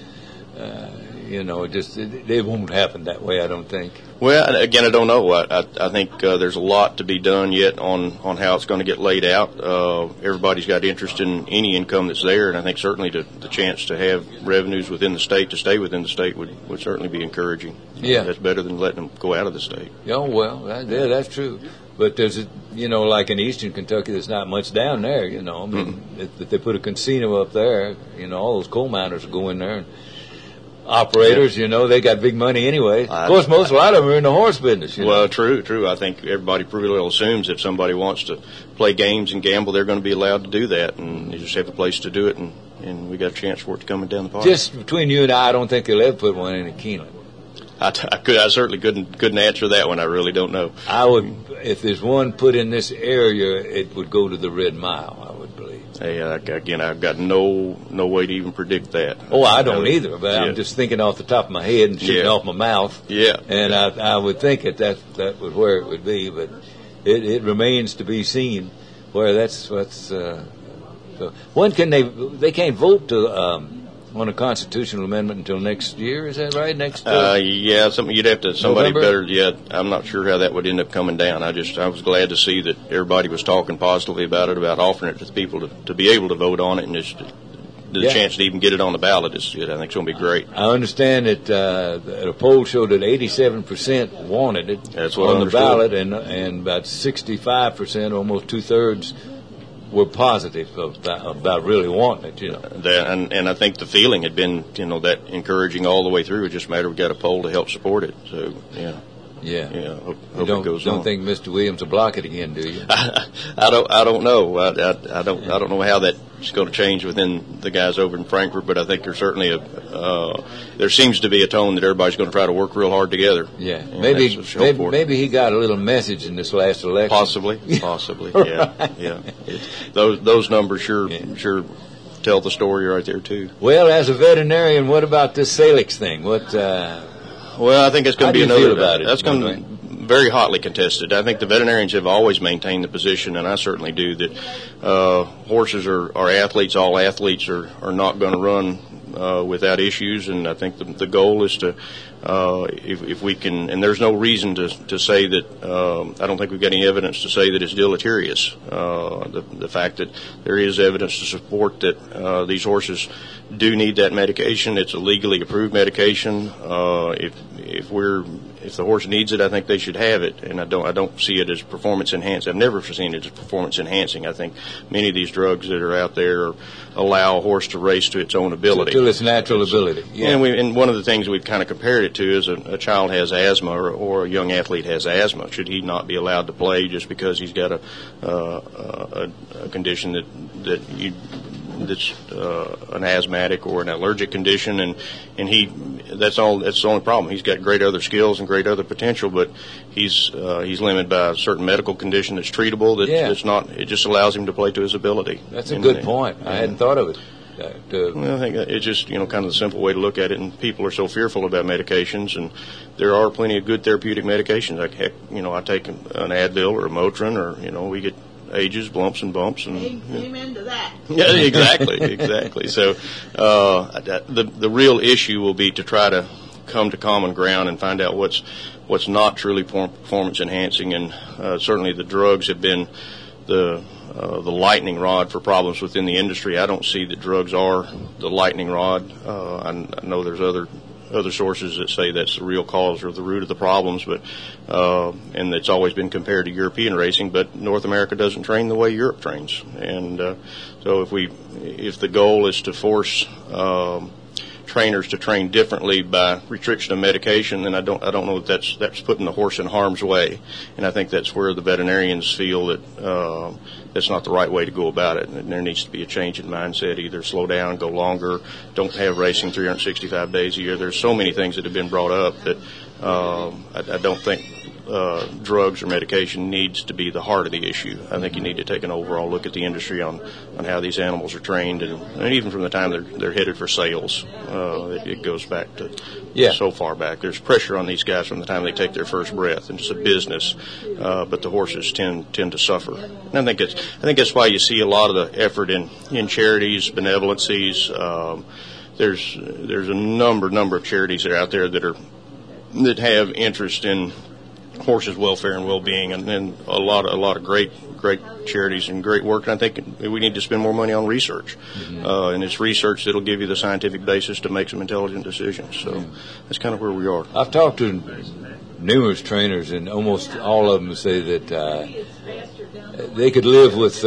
you know, it won't happen that way, I don't think. Well, again, I don't know. I think there's a lot to be done yet on how it's going to get laid out. Everybody's got interest in any income that's there, and I think certainly the chance to have revenues within the state, to stay within the state, would certainly be encouraging. Yeah. That's better than letting them go out of the state. Oh, well, that's true. But there's, you know, like in eastern Kentucky, there's not much down there, you know. I mean, if they put a casino up there, you know, all those coal miners will go in there and operators, you know, they got big money anyway. Of course, a lot of them are in the horse business. You know? Well, true. I think everybody pretty well assumes if somebody wants to play games and gamble, they're going to be allowed to do that, and you just have a place to do it, and we got a chance for it to come down the pipe. Just between you and I don't think they'll ever put one in Keeneland. I certainly couldn't answer that one. I really don't know. I would, if there's one put in this area, it would go to the Red Mile, I would believe. Hey, again, I've got no way to even predict that. Oh, I don't either, but I'm just thinking off the top of my head and shooting off my mouth. Yeah. And I would think that was where it would be, but it remains to be seen where that's what's. So when can they can't vote to on a constitutional amendment until next year? Is that right? Yeah, somebody November? better. Yeah, I'm not sure how that would end up coming down. I was glad to see that everybody was talking positively about it, about offering it to the people to be able to vote on it, and just the chance to even get it on the ballot I think it's going to be great. I understand that a poll showed that 87% wanted it on the ballot, and about 65%, almost 2/3, were positive about really wanting it, you know. And I think the feeling had been, you know, that encouraging all the way through. It just a matter we got a poll to help support it. So, yeah. Hope it goes on. Don't think Mr. Williams will block it again, do you? I don't know. I don't know how that's going to change within the guys over in Frankfort, but I think there's certainly there seems to be a tone that everybody's going to try to work real hard together. Yeah, maybe he got a little message in this last election. Possibly. Yeah. Those numbers sure tell the story right there too. Well, as a veterinarian, what about this Salix thing? What? Well, I think it's going to be another. About it, that's going to be very hotly contested. I think the veterinarians have always maintained the position, and I certainly do, that horses are athletes. All athletes are not going to run without issues, and I think the goal is to, if we can, and there's no reason to say that, I don't think we've got any evidence to say that it's deleterious. The fact that there is evidence to support that these horses do need that medication. It's a legally approved medication. If the horse needs it, I think they should have it, and I don't see it as performance enhancing. I've never seen it as performance enhancing. I think many of these drugs that are out there allow a horse to race to its own ability, to its natural ability. Yeah. And one of the things we've kind of compared it to is a child has asthma or a young athlete has asthma. Should he not be allowed to play just because he's got a condition that's an asthmatic or an allergic condition, and that's the only problem. He's got great other skills and great other potential, but he's limited by a certain medical condition that's treatable. That's not. It just allows him to play to his ability. That's a good point. I hadn't thought of it. Well, I think it's just kind of the simple way to look at it. And people are so fearful about medications, and there are plenty of good therapeutic medications. Like heck, I take an Advil or a Motrin, or we get ages, lumps and bumps, and amen to that. Yeah, exactly. So the real issue will be to try to come to common ground and find out what's not truly performance enhancing, and certainly the drugs have been the lightning rod for problems within the industry. I don't see that drugs are the lightning rod. I know there's other sources that say that's the real cause or the root of the problems, but and it's always been compared to European racing, but North America doesn't train the way Europe trains, and so if the goal is to force trainers to train differently by restriction of medication, then I don't know that that's putting the horse in harm's way, and I think that's where the veterinarians feel that that's not the right way to go about it, and there needs to be a change in mindset. Either slow down, go longer, don't have racing 365 days a year. There's so many things that have been brought up that I don't think drugs or medication needs to be the heart of the issue. I think you need to take an overall look at the industry on how these animals are trained, and even from the time they're headed for sales. It goes back to so far back. There's pressure on these guys from the time they take their first breath, and it's a business, but the horses tend to suffer. And I think that's why you see a lot of the effort in charities, benevolencies. There's a number of charities that are out there that have interest in horses' welfare and well-being, and a lot of great charities and great work. And I think we need to spend more money on research, and it's research that'll give you the scientific basis to make some intelligent decisions. So that's kind of where we are. I've talked to numerous trainers, and almost all of them say that they could live with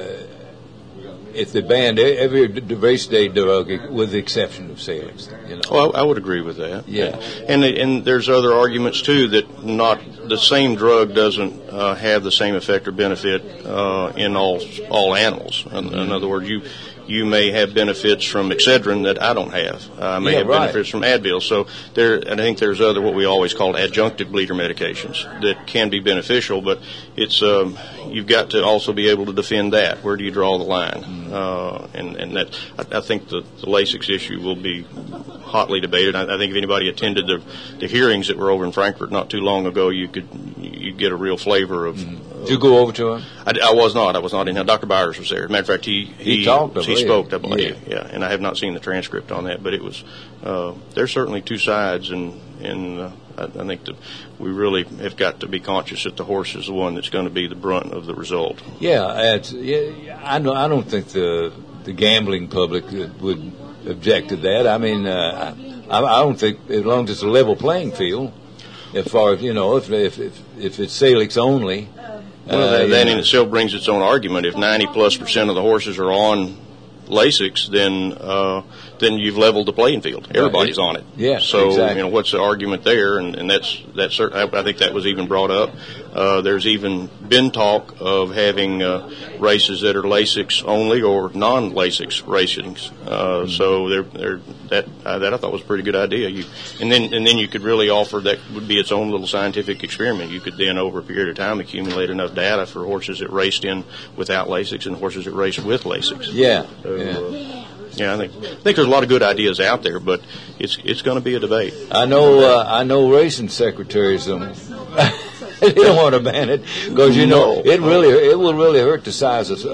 if they banned every race day drug with the exception of Salix. Well, I would agree with that. Yeah. And there's other arguments too that not the same drug doesn't have the same effect or benefit in all animals. In other words, you may have benefits from Excedrin that I don't have. I may have benefits from Advil. So I think there's other what we always call adjunctive bleeder medications that can be beneficial, but it's you've got to also be able to defend that. Where do you draw the line? And that I think the Lasix issue will be hotly debated. I think if anybody attended the hearings that were over in Frankfurt not too long ago, you'd get a real flavor of. Did you go over to him? I was not. I was not in. Dr. Byers was there. As a matter of fact, he talked. He spoke, I believe. Yeah, and I have not seen the transcript on that, but it was. There's certainly two sides, and I think that we really have got to be conscious that the horse is the one that's going to be the brunt of the result. I don't think the gambling public would object to that. I mean, I don't think, as long as it's a level playing field, as far as if it's Salix only. Well, that in itself brings its own argument. If 90+% of the horses are on Lasix, then you've leveled the playing field. Everybody's on it. Yeah. So exactly. What's the argument there? And that's certain. I think that was even brought up. There's even been talk of having races that are Lasix only or non-Lasix racings. So that I thought was a pretty good idea. And then you could really offer that would be its own little scientific experiment. You could then over a period of time accumulate enough data for horses that raced in without Lasix and horses that raced with Lasix. Yeah. Yeah, I think there's a lot of good ideas out there, but it's going to be a debate. I know racing secretaries they don't want to ban it because it will really hurt the size of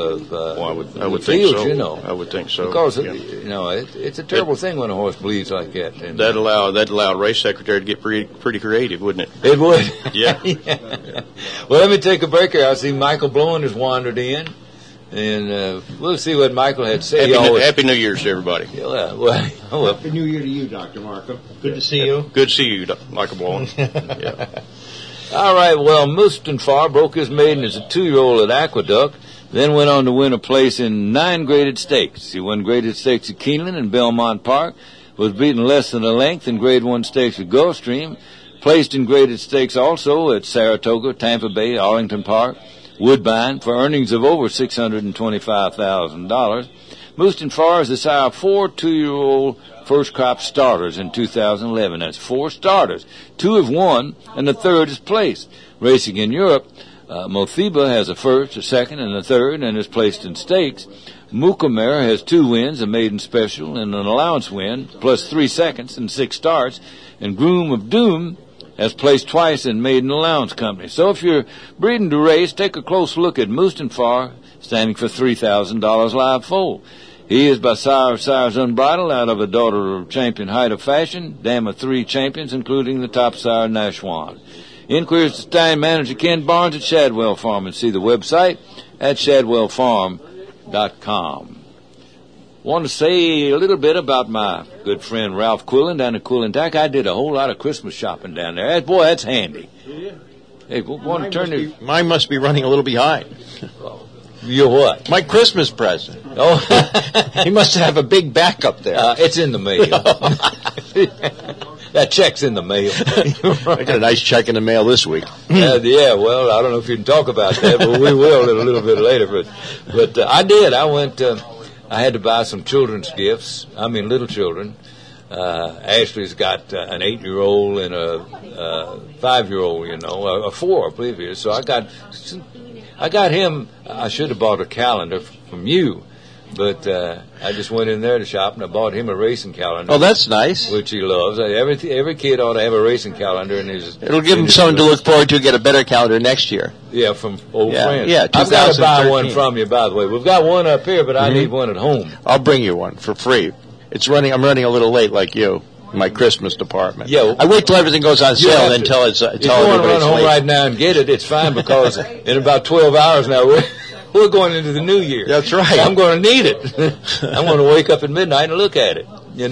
I would the think fields, so. I would think so because it's a terrible thing when a horse bleeds like that. And that'd allow a race secretary to get pretty creative, wouldn't it? It would. Yeah. Well, let me take a break here. I see Michael Blowen has wandered in. And we'll see what Michael had to say. Happy New Year's to everybody. Happy New Year to you, Dr. Markham. Good to see you. Good to see you, Michael Blowen. Yeah. All right, well, Mustanfar broke his maiden as a 2-year-old at Aqueduct, then went on to win a place in 9 graded stakes. He won graded stakes at Keeneland and Belmont Park, was beaten less than a length in grade 1 stakes at Gulfstream, placed in graded stakes also at Saratoga, Tampa Bay, Arlington Park, Woodbine, for earnings of over $625,000. Mustanfar is the sire of 4 2-year-old first crop starters in 2011. That's 4 starters. 2 have won, and the 3rd is placed. Racing in Europe, Mothiba has a 1st, a 2nd, and a 3rd, and is placed in stakes. Mukamer has 2 wins, a maiden special, and an allowance win, plus 3 seconds and 6 starts. And Groom of Doom has placed twice in maiden allowance company. So if you're breeding to race, take a close look at Mustanfar, standing for $3,000 live foal. He is by sire of Sires Unbridled, out of a daughter of champion Height of Fashion, dam of 3 champions, including the top sire Nashwan. Inquiries to stallion manager Ken Barnes at Shadwell Farm, and see the website at shadwellfarm.com. Want to say a little bit about my good friend Ralph Quillen down at Quillen-Tack. I did a whole lot of Christmas shopping down there. Boy, that's handy. Hey, mine must be running a little behind. Your what? My Christmas present. Oh, he must have a big backup there. It's in the mail. That check's in the mail. I got a nice check in the mail this week. Yeah, well, I don't know if you can talk about that, but we will a little bit later. But I did. I went. I had to buy some children's gifts. I mean, little children. Ashley's got an 8-year-old and a 5-year-old. A 4, I believe it is. So I got him. I should have bought a calendar from you, but I just went in there to shop and I bought him a racing calendar. Oh, that's nice. Which he loves. Every kid ought to have a racing calendar in his. It'll give him something to look forward to. Get a better calendar next year. Yeah, from old friends. Yeah, I've got to buy one from you, by the way. We've got one up here, but I need one at home. I'll bring you one for free. I'm running a little late, like you. My Christmas department. Yeah, I wait till everything goes on sale and tell it's. If you want to run home right now and get it, it's fine because in about 12 hours now we're going into the new year. That's right. So I'm going to need it. I'm going to wake up at midnight and look at it.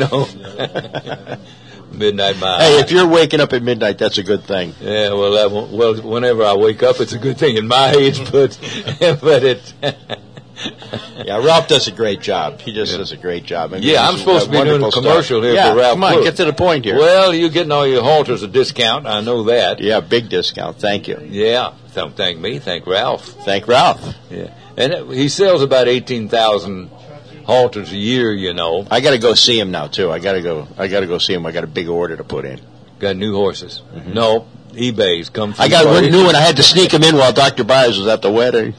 Midnight mile. Hey, if you're waking up at midnight, that's a good thing. Yeah, well, whenever I wake up, it's a good thing in my age, but it. Yeah, Ralph does a great job. He just does a great job. I'm supposed to be doing a commercial here for Ralph. Come on, get to the point here. Well, you're getting all your halters a discount. I know that. Yeah, big discount. Thank you. Yeah, don't thank me. Thank Ralph. Thank Ralph. Yeah, and he sells about 18,000 halters a year. I got to go see him now too. I got to go see him. I got a big order to put in. Got new horses? Mm-hmm. No. eBay's come from. I got one new one. I had to sneak him in while Dr. Byers was at the wedding.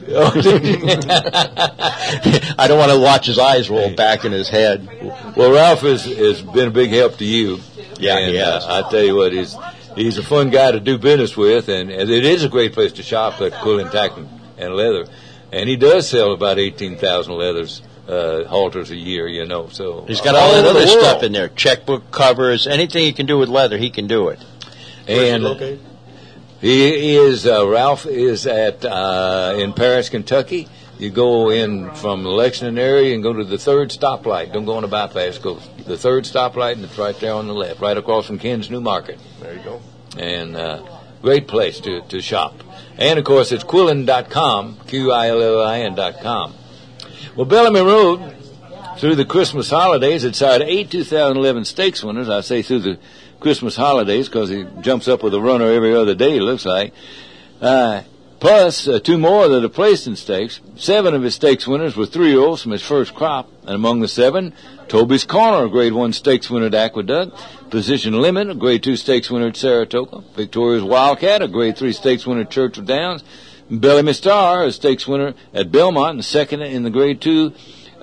I don't want to watch his eyes roll back in his head. Well, Ralph has been a big help to you. Yeah, he has. I tell you what, he's a fun guy to do business with, and it is a great place to shop at Quillen-Tack and Leather. And he does sell about 18,000 leathers. Halters a year, so he's got all that other stuff in there, checkbook covers, anything he can do with leather, he can do it. And he is Ralph is at in Paris, Kentucky. You go in from the Lexington area and go to the 3rd stoplight. Don't go on the bypass. Go the 3rd stoplight, and it's right there on the left, right across from Ken's New Market. There you go. And great place to shop. And of course, it's Quillen.com, QILLIN.com. Well, Bellamy Road, through the Christmas holidays, it sired 8 2011 stakes winners. I say through the Christmas holidays because he jumps up with a runner every other day, it looks like. Plus 2 more that are placed in stakes. 7 of his stakes winners were 3-year-olds from his first crop. And among the 7, Toby's Corner, a Grade 1 stakes winner at Aqueduct. Position Limit, a Grade 2 stakes winner at Saratoga. Victoria's Wildcat, a Grade 3 stakes winner at Churchill Downs. Bellamy Star, a stakes winner at Belmont, and second in the Grade 2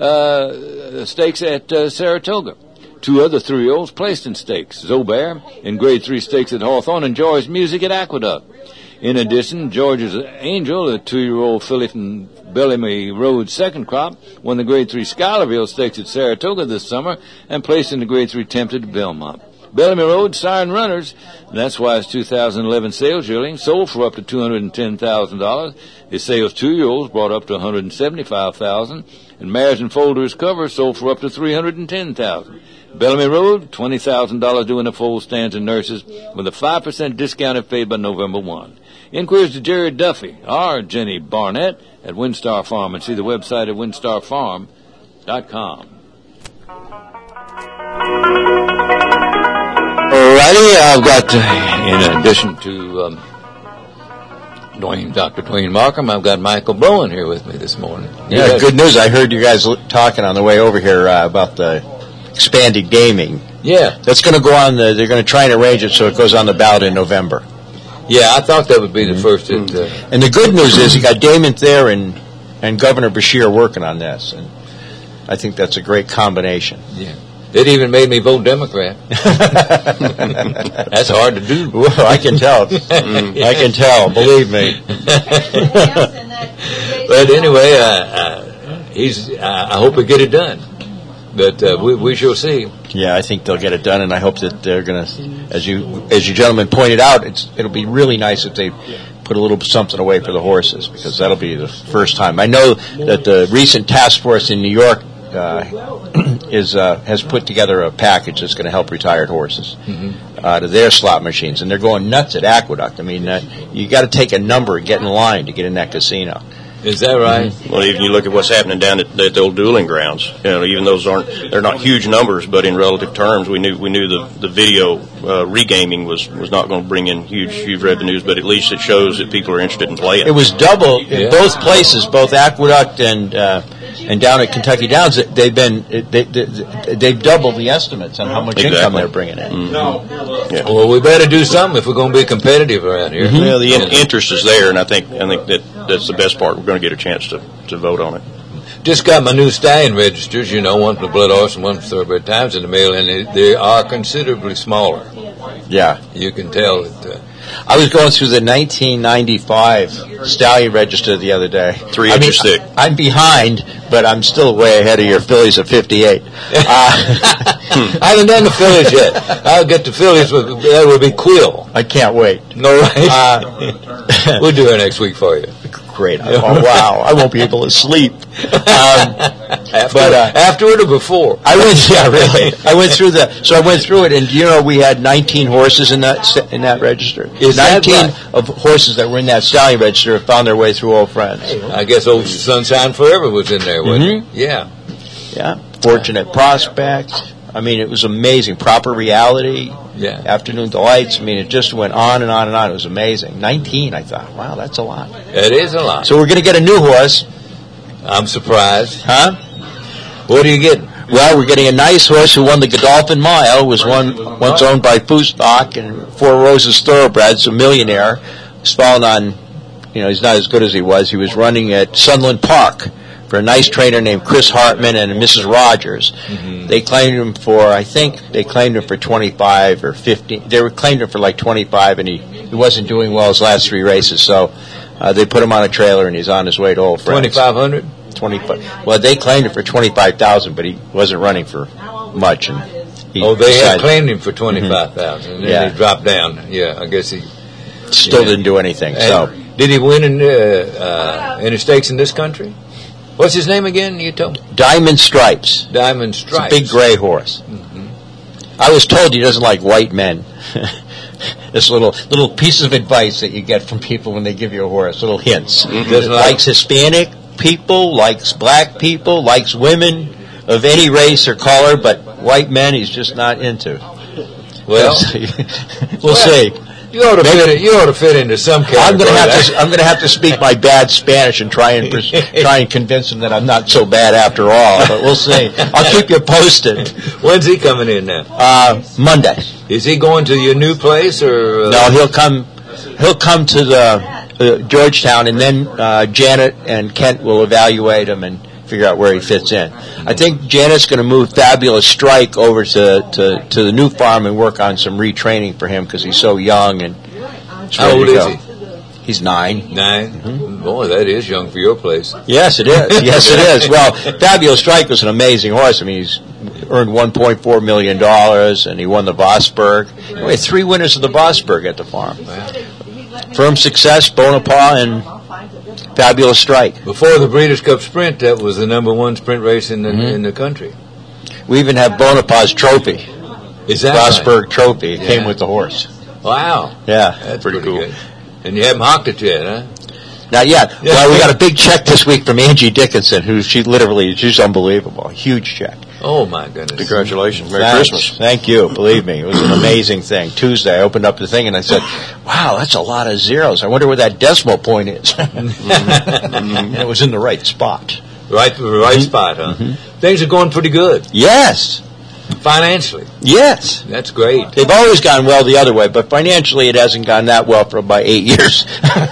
stakes at Saratoga. 2 other 3-year-olds placed in stakes. Zobear in Grade 3 stakes at Hawthorne enjoys music at Aqueduct. In addition, George's Angel, a 2-year-old filly from Bellamy Road's second crop, won the Grade 3 Schuylerville Stakes at Saratoga this summer and placed in the Grade 3 Tempted at Belmont. Bellamy Road, Siren Runners, that's why his 2011 sales yearling sold for up to $210,000. His sales 2-year-olds brought up to $175,000, and Mares and Folders cover sold for up to $310,000. Bellamy Road, $20,000 doing the foal stands and nurses with a 5% discount if paid by November 1. Inquiries to Jerry Duffy or Jenny Barnett at Windstar Farm, and see the website at windstarfarm.com. Alrighty, I've got, in addition to Dr. Dwayne Markham, I've got Michael Bowen here with me this morning. Yeah, good news. I heard you guys talking on the way over here about the expanded gaming. Yeah. That's going to go on, they're going to try and arrange it so it goes on the ballot in November. Yeah, I thought that would be the first. And the good news is you got Damon Thayer and Governor Beshear working on this, and I think that's a great combination. Yeah. It even made me vote Democrat. That's hard to do. Well, I can tell. I can tell, believe me. But anyway, I hope we get it done. But we shall see. Yeah, I think they'll get it done, and I hope that they're going to, as you gentlemen pointed out, it'll be really nice if they put a little something away for the horses, because that'll be the first time. I know that the recent task force in New York has put together a package that's going to help retired horses to their slot machines, and they're going nuts at Aqueduct. I mean, you got to take a number and get in line to get in that casino. Is that right? Well, even you look at what's happening down at the old dueling grounds. You know, even those they're not huge numbers, but in relative terms, we knew the video regaming was not going to bring in huge revenues, but at least it shows that people are interested in playing. It was double in both places, both Aqueduct and down at Kentucky Downs. They've doubled the estimates on how much income they're bringing in. Yeah. Well, we better do something if we're going to be competitive around here. Well, the interest is there, and I think that's the best part. We're going to get a chance to vote on it. Just got my new stallion registers, one for the Blood Horse and one for Thoroughbred Times in the mail, and they are considerably smaller. Yeah. You can tell that. I was going through the 1995 stallion register the other day. 3 inches thick. I'm behind, but I'm still way ahead of your fillies of 58. I haven't done the fillies yet. I'll get the fillies. That will be Quill. I can't wait. No, right? We'll do it next week for you. Great. Oh, wow. I won't be able to sleep. Afterward or before? I went through it, and we had 19 horses in that register. 19 of horses that were in that stallion register have found their way through Old Friends. I guess Old Sunshine Forever was in there, wasn't it? Yeah. Yeah. Fortunate Prospect. I mean, it was amazing. Proper Reality. Yeah. Afternoon Delights. I mean, it just went on and on and on. It was amazing. 19, I thought. Wow, that's a lot. It is a lot. So we're going to get a new horse. I'm surprised. Huh? What are you getting? Well, we're getting a nice horse who won the Godolphin Mile. Was once owned by Fustak and Four Roses Thoroughbreds, a millionaire. He's fallen on, he's not as good as he was. He was running at Sunland Park for a nice trainer named Chris Hartman and Mrs. Rogers. They claimed him for 25 or 50. They claimed him for like 25, and he wasn't doing well his last 3 races, so they put him on a trailer, and he's on his way to Old Friends. 2,500? 25. Well, they claimed him for 25,000, but he wasn't running for much. And they had claimed him for 25,000, and then he dropped down. Yeah, I guess he still didn't do anything. So did he win in any stakes in this country? What's his name again? You told me. Diamond Stripes. Diamond Stripes. It's a big gray horse. I was told he doesn't like white men. This little piece of advice that you get from people when they give you a horse, little hints. Likes Hispanic people, likes black people, likes women of any race or color, but white men he's just not into. Well, we'll see. You ought to fit into some category. I'm going to have to speak my bad Spanish and try and convince him that I'm not so bad after all. But we'll see. I'll keep you posted. When's he coming in now? Monday. Is he going to your new place or? No, he'll come to the Georgetown, and then Janet and Kent will evaluate him and figure out where he fits in. I think Janet's going to move Fabulous Strike over to the new farm and work on some retraining for him because he's so young and how old is he? He's 9. 9? Mm-hmm. Boy, that is young for your place. Yes, it is. Yes, it is. Well, Fabulous Strike was an amazing horse. I mean, he's earned $1.4 million, and he won the Vosburg. We had 3 winners of the Vosburg at the farm. Firm Success, Bonaparte, and Fabulous Strike. Before the Breeders' Cup Sprint, that was the number 1 sprint race in the country. We even have Bonaparte's trophy. Is that Vosburg right? trophy. It came with the horse. Wow. Yeah. That's pretty cool. Good. And you haven't hocked it yet, huh? Not yet. Well, we got a big check this week from Angie Dickinson, she's unbelievable. A huge check. Oh, my goodness. Congratulations. Merry Christmas. Thank you. Believe me, it was an amazing thing. Tuesday, I opened up the thing and I said, wow, that's a lot of zeros. I wonder where that decimal point is. And it was in the right spot. Right spot, huh? Mm-hmm. Things are going pretty good. Yes. Financially. Yes. That's great. They've always gone well the other way, but financially it hasn't gone that well for about 8 years.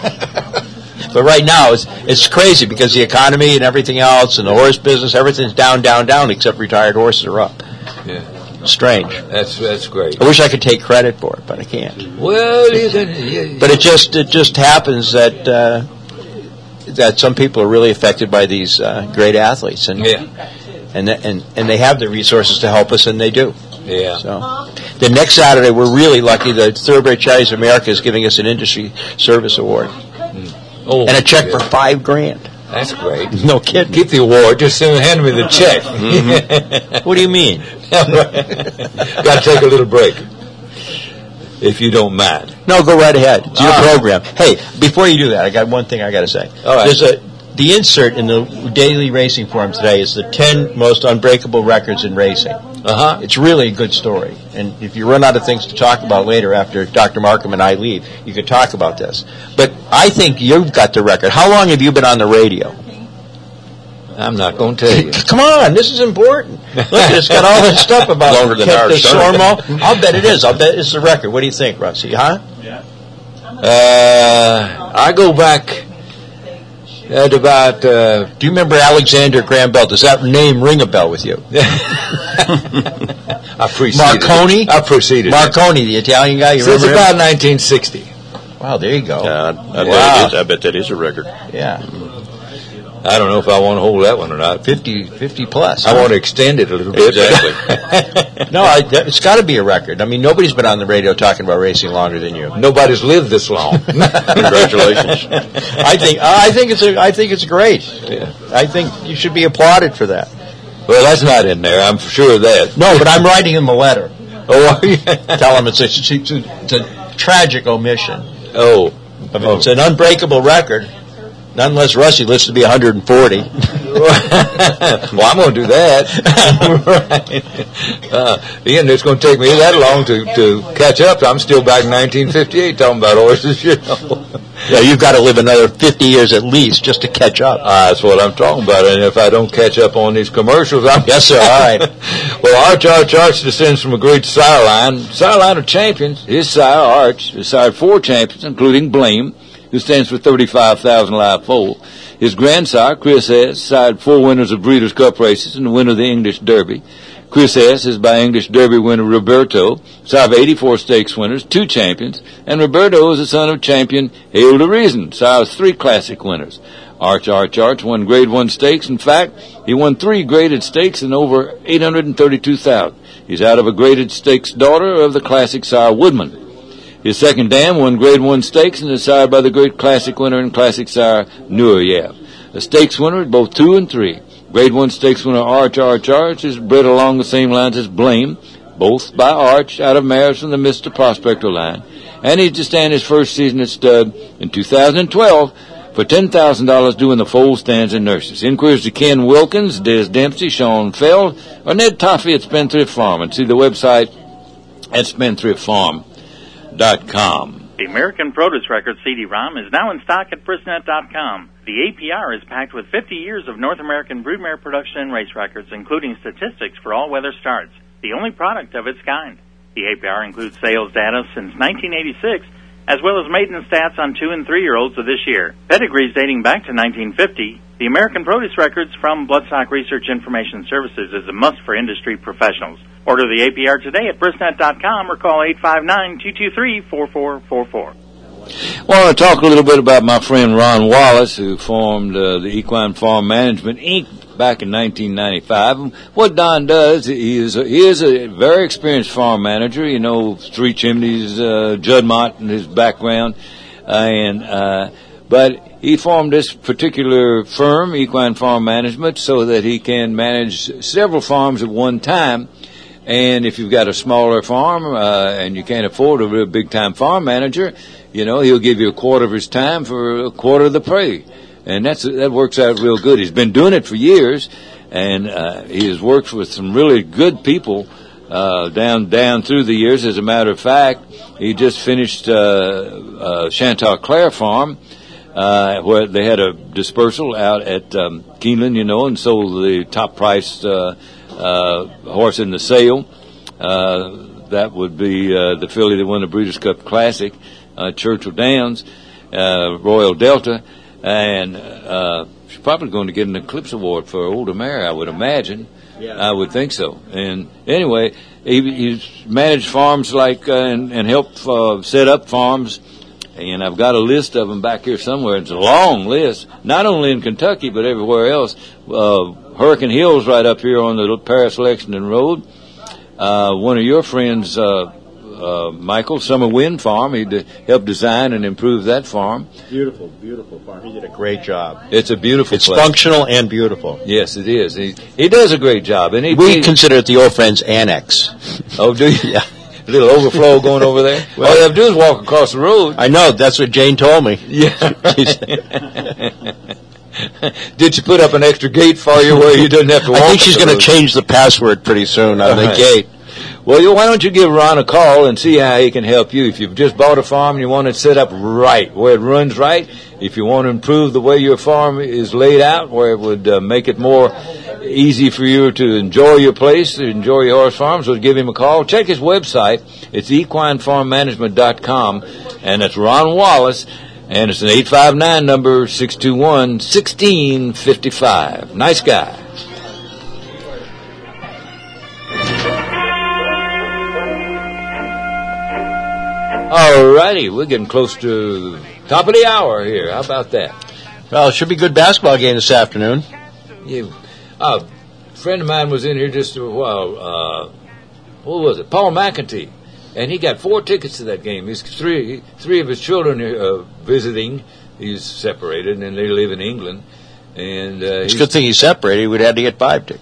But right now it's crazy because the economy and everything else and the horse business, everything's down, except retired horses are up. Yeah. Strange. That's great. I wish I could take credit for it, but I can't. Well, you can. Yeah. But it just happens that some people are really affected by these great athletes, and they have the resources to help us, and they do. Yeah. So the next Saturday, we're really lucky. The Thoroughbred Charities of America is giving us an industry service award. Oh, and a check for $5,000. That's great. No kidding. Keep the award. Just hand me the check. Mm-hmm. What do you mean? Got to take a little break, if you don't mind. No, go right ahead. It's your program. Hey, before you do that, I got one thing I got to say. All right. There's the insert in the Daily Racing Forum today is the 10 most unbreakable records in racing. Uh-huh. It's really a good story. And if you run out of things to talk about later after Dr. Markham and I leave, you could talk about this. But I think you've got the record. How long have you been on the radio? I'm not going to tell you. Come on, this is important. Look, it's got all this stuff about longer than Howard Stern. Sormo. I'll bet it is. I'll bet it's the record. What do you think, Rusty? Huh? Yeah. I go back at about... do you remember Alexander Graham Bell? Does that name ring a bell with you? I preceded Marconi? I preceded Marconi, the Italian guy. You Since remember about him? 1960. Wow, there you go. I bet that is a record. Yeah. I don't know if I want to hold that one or not. 50 plus. I want to extend it a little bit. Exactly. No, it's got to be a record. I mean, nobody's been on the radio talking about racing longer than you. Nobody's lived this long. Congratulations. I think it's great. Yeah. I think you should be applauded for that. Well, that's not in there. I'm sure of that. No, but I'm writing him a letter. Oh, tell him it's a tragic omission. Oh. It's an unbreakable record. Nonetheless, Rusty lives to be 140. Well, I'm going to do that. Ian, it's going to take me that long to catch up. I'm still back in 1958 talking about horses, you know. Yeah, you've got to live another 50 years at least just to catch up. That's what I'm talking about. And if I don't catch up on these commercials, Yes, sir. All right. Well, Arch descends from a great sire line of champions. His sire, Arch, has sired 4 champions, including Blame, who stands for 35,000 live foal. His grandsire, Chris S., sired 4 winners of Breeders' Cup races and the winner of the English Derby. Chris S. is by English Derby winner Roberto, sire of 84 stakes winners, 2 champions, and Roberto is the son of champion Hail to Reason, sire of 3 classic winners. Arch won Grade 1 stakes. In fact, he won 3 graded stakes and over 832,000. He's out of a graded stakes daughter of the classic sire Woodman. His second dam won Grade 1 stakes and is sired by the great classic winner and classic sire Nureyev. A stakes winner at both 2 and 3. Grade 1 stakes winner Arch is bred along the same lines as Blame, both by Arch out of mares from the Mr. Prospector line. And he's to stand his first season at stud in 2012 for $10,000 doing the foal stands and nurses. Inquiries to Ken Wilkins, Des Dempsey, Sean Feld, or Ned Toffee at Spendthrift Farm. And see the website at spendthriftfarm.com. The American Produce Record CD-ROM is now in stock at Brisnet.com. The APR is packed with 50 years of North American broodmare production and race records, including statistics for all weather starts, the only product of its kind. The APR includes sales data since 1986, as well as maiden stats on 2- and 3-year-olds of this year. Pedigrees dating back to 1950, The American Produce Records from Bloodstock Research Information Services is a must for industry professionals. Order the APR today at brisnet.com or call 859-223-4444. Well, I want to talk a little bit about my friend Ron Wallace, who formed the Equine Farm Management, Inc. back in 1995. What Don does, he is a very experienced farm manager. You know, Three Chimneys, Judd Mott and his background. But he formed this particular firm, Equine Farm Management, so that he can manage several farms at one time. And if you've got a smaller farm and you can't afford a real big-time farm manager, you know, he'll give you a quarter of his time for a quarter of the pay. And that works out real good. He's been doing it for years, and he has worked with some really good people down through the years. As a matter of fact, he just finished Chantal Claire Farm, where they had a dispersal out at Keeneland, you know, and sold the top-priced horse in the sale. That would be the filly that won the Breeders' Cup Classic, Churchill Downs, Royal Delta, and she's probably going to get an Eclipse Award for older mare, I would imagine. Yeah. I would think so. And anyway, he's managed farms like and helped set up farms. And I've got a list of them back here somewhere. It's a long list, not only in Kentucky but everywhere else. Hurricane Hills right up here on the Paris Lexington Road. One of your friends, Michael, Summer Wind Farm, he helped design and improve that farm. Beautiful farm. He did a great job. It's a beautiful It's place. functional and beautiful. Yes, it is. He does a great job. And we consider it the old friend's annex. Oh, do you? Yeah. A little overflow going over there. All you have to do is walk across the road. I know. That's what Jane told me. Yeah. Did you put up an extra gate for you where you didn't have to walk? I think she's going to change the password pretty soon on the gate. Well, why don't you give Ron a call and see how he can help you. If you've just bought a farm and you want it set up right, where it runs right, if you want to improve the way your farm is laid out, where it would make it more easy for you to enjoy your place, to enjoy your horse farm, so give him a call. Check his website. It's equinefarmmanagement.com, and it's Ron Wallace, and it's an 859 number, 621-1655. Nice guy. All righty, we're getting close to the top of the hour here. How about that? Well, it should be a good basketball game this afternoon. Yeah. A friend of mine was in here just a while. What was it? Paul McEntee. And he got 4 tickets to that game. He's three of his children are visiting. He's separated, and they live in England. And it's a good thing he's separated. He would have to get 5 tickets.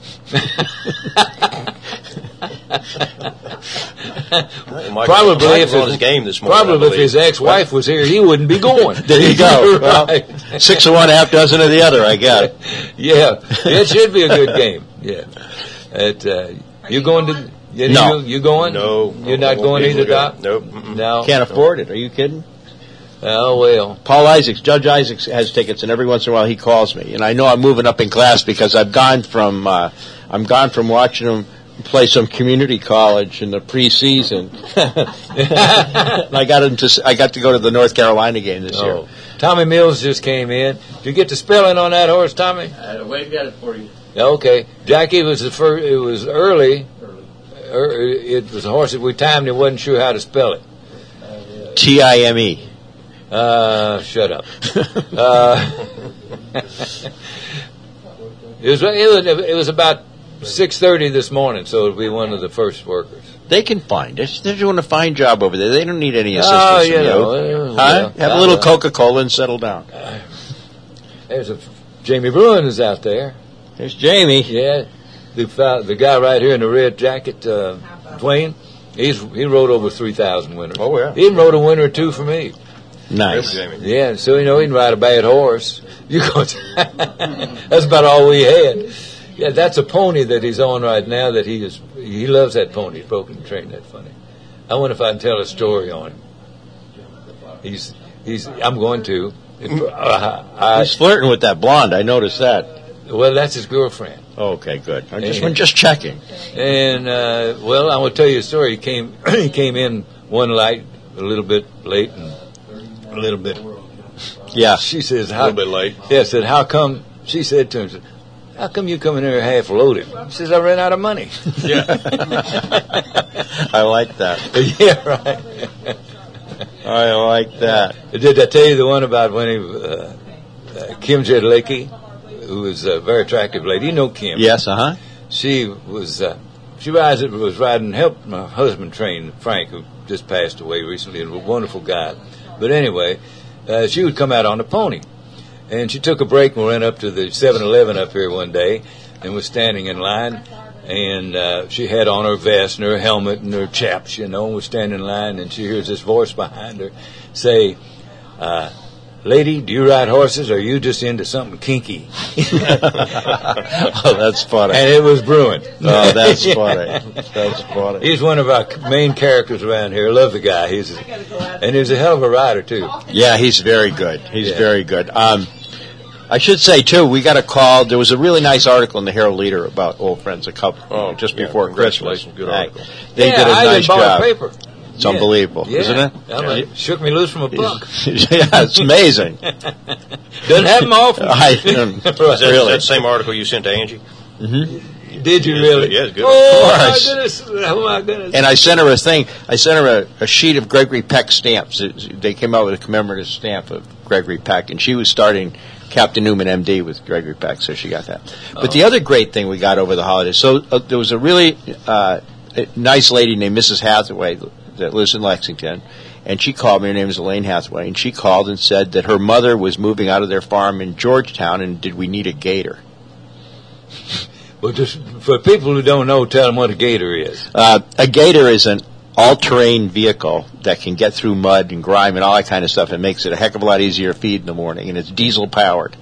Probably if his ex-wife was here, he wouldn't be going. There you go. Right. Well, 6 of one, half dozen of the other. I got it. Yeah, it should be a good game. Yeah, you going to? No, you going? No, you're not going either, Doc. Nope. No, can't afford it. Are you kidding? Oh well. Judge Isaacs has tickets, and every once in a while he calls me, and I know I'm moving up in class because I've gone from watching him play some community college in the preseason. And I got to go to the North Carolina game this year. Tommy Mills just came in. Did you get the spelling on that horse, Tommy? Wade got it for you. Okay, Jackie was the first. It was early. It was a horse that we timed. He wasn't sure how to spell it. Time. Shut up. It was about 6:30 this morning, so it'll be one of the first workers. They can find it. They're doing a fine job over there. They don't need any assistance from you. Have a little Coca-Cola and settle down. There's Jamie Bruin is out there. There's Jamie. Yeah, the guy right here in the red jacket, Dwayne. He rode over 3,000 winners. Oh yeah. He rode a winner or 2 for me. Nice. Yeah, so he can ride a bad horse. That's about all we had. Yeah, that's a pony that he's on right now. That he loves that pony. He's broken trained that funny. I wonder if I can tell a story on him. I'm going to. He's flirting with that blonde. I noticed that. Well, that's his girlfriend. Okay, good. I'm just checking. And I will tell you a story. He came in one night a little bit late and a little bit Yeah. She says, A little bit late. Yeah, said, how come, she said to him, how come you come in here half loaded? He says, I ran out of money. Yeah. I like that. Yeah, right. I like that. Did I tell you the one about when Kim Jedlicki, who was a very attractive lady? You know Kim. Yes, She was riding, helped my husband train Frank, who just passed away recently, and a wonderful guy. But anyway, she would come out on a pony. And she took a break and went up to the 7-Eleven up here one day and was standing in line. And she had on her vest and her helmet and her chaps, and was standing in line. And she hears this voice behind her say, lady, do you ride horses, or are you just into something kinky? Oh, that's funny. And it was Bruin. Oh, that's funny. That's funny. He's one of our main characters around here. I love the guy. And he's a hell of a rider, too. Yeah, he's very good. He's very good. I should say, too, we got a call. There was a really nice article in the Herald Leader about Old Friends a couple just before Christmas. Good article. They did a nice job. Paper. It's unbelievable, isn't it? Shook me loose from a book. Yeah, it's amazing. Doesn't happen often. Is that the same article you sent to Angie? Mm-hmm. Did you really? Yeah, it's good. Oh my goodness. And I sent her a thing. I sent her a sheet of Gregory Peck stamps. They came out with a commemorative stamp of Gregory Peck, and she was starting Captain Newman, M.D. with Gregory Peck, so she got that. But the other great thing we got over the holidays, so there was a really nice lady named Mrs. Hathaway that lives in Lexington, and she called me. Her name is Elaine Hathaway, and she called and said that her mother was moving out of their farm in Georgetown, and did we need a gator? Well, just for people who don't know, tell them what a gator is. A gator is an all-terrain vehicle that can get through mud and grime and all that kind of stuff. It makes it a heck of a lot easier to feed in the morning, and it's diesel-powered.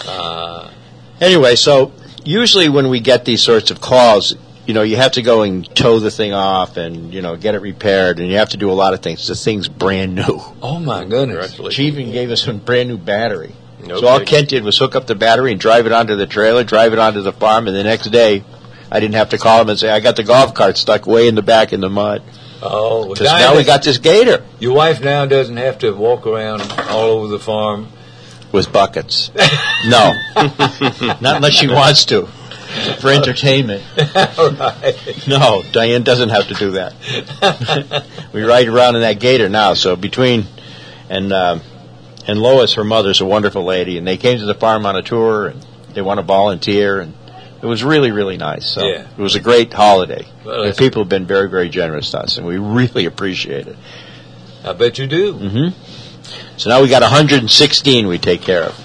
Anyway, so usually when we get these sorts of calls, you have to go and tow the thing off and, get it repaired, and you have to do a lot of things. The thing's brand new. Oh, my goodness. She even gave us a brand new battery. So all Kent did was hook up the battery and drive it onto the trailer, drive it onto the farm, and the next day I didn't have to call him and say, I got the golf cart stuck way in the back in the mud. Oh, because now we got this gator. Your wife now doesn't have to walk around all over the farm with buckets. No. Not unless she wants to. For entertainment. Right. No, Diane doesn't have to do that. We ride around in that gator now, so between and Lois, her mother's a wonderful lady, and they came to the farm on a tour, and they want to volunteer, and it was really, really nice. So it was a great holiday. Well, and people have been very, very generous to us, and we really appreciate it. I bet you do. Mm-hmm. So now we got 116 we take care of.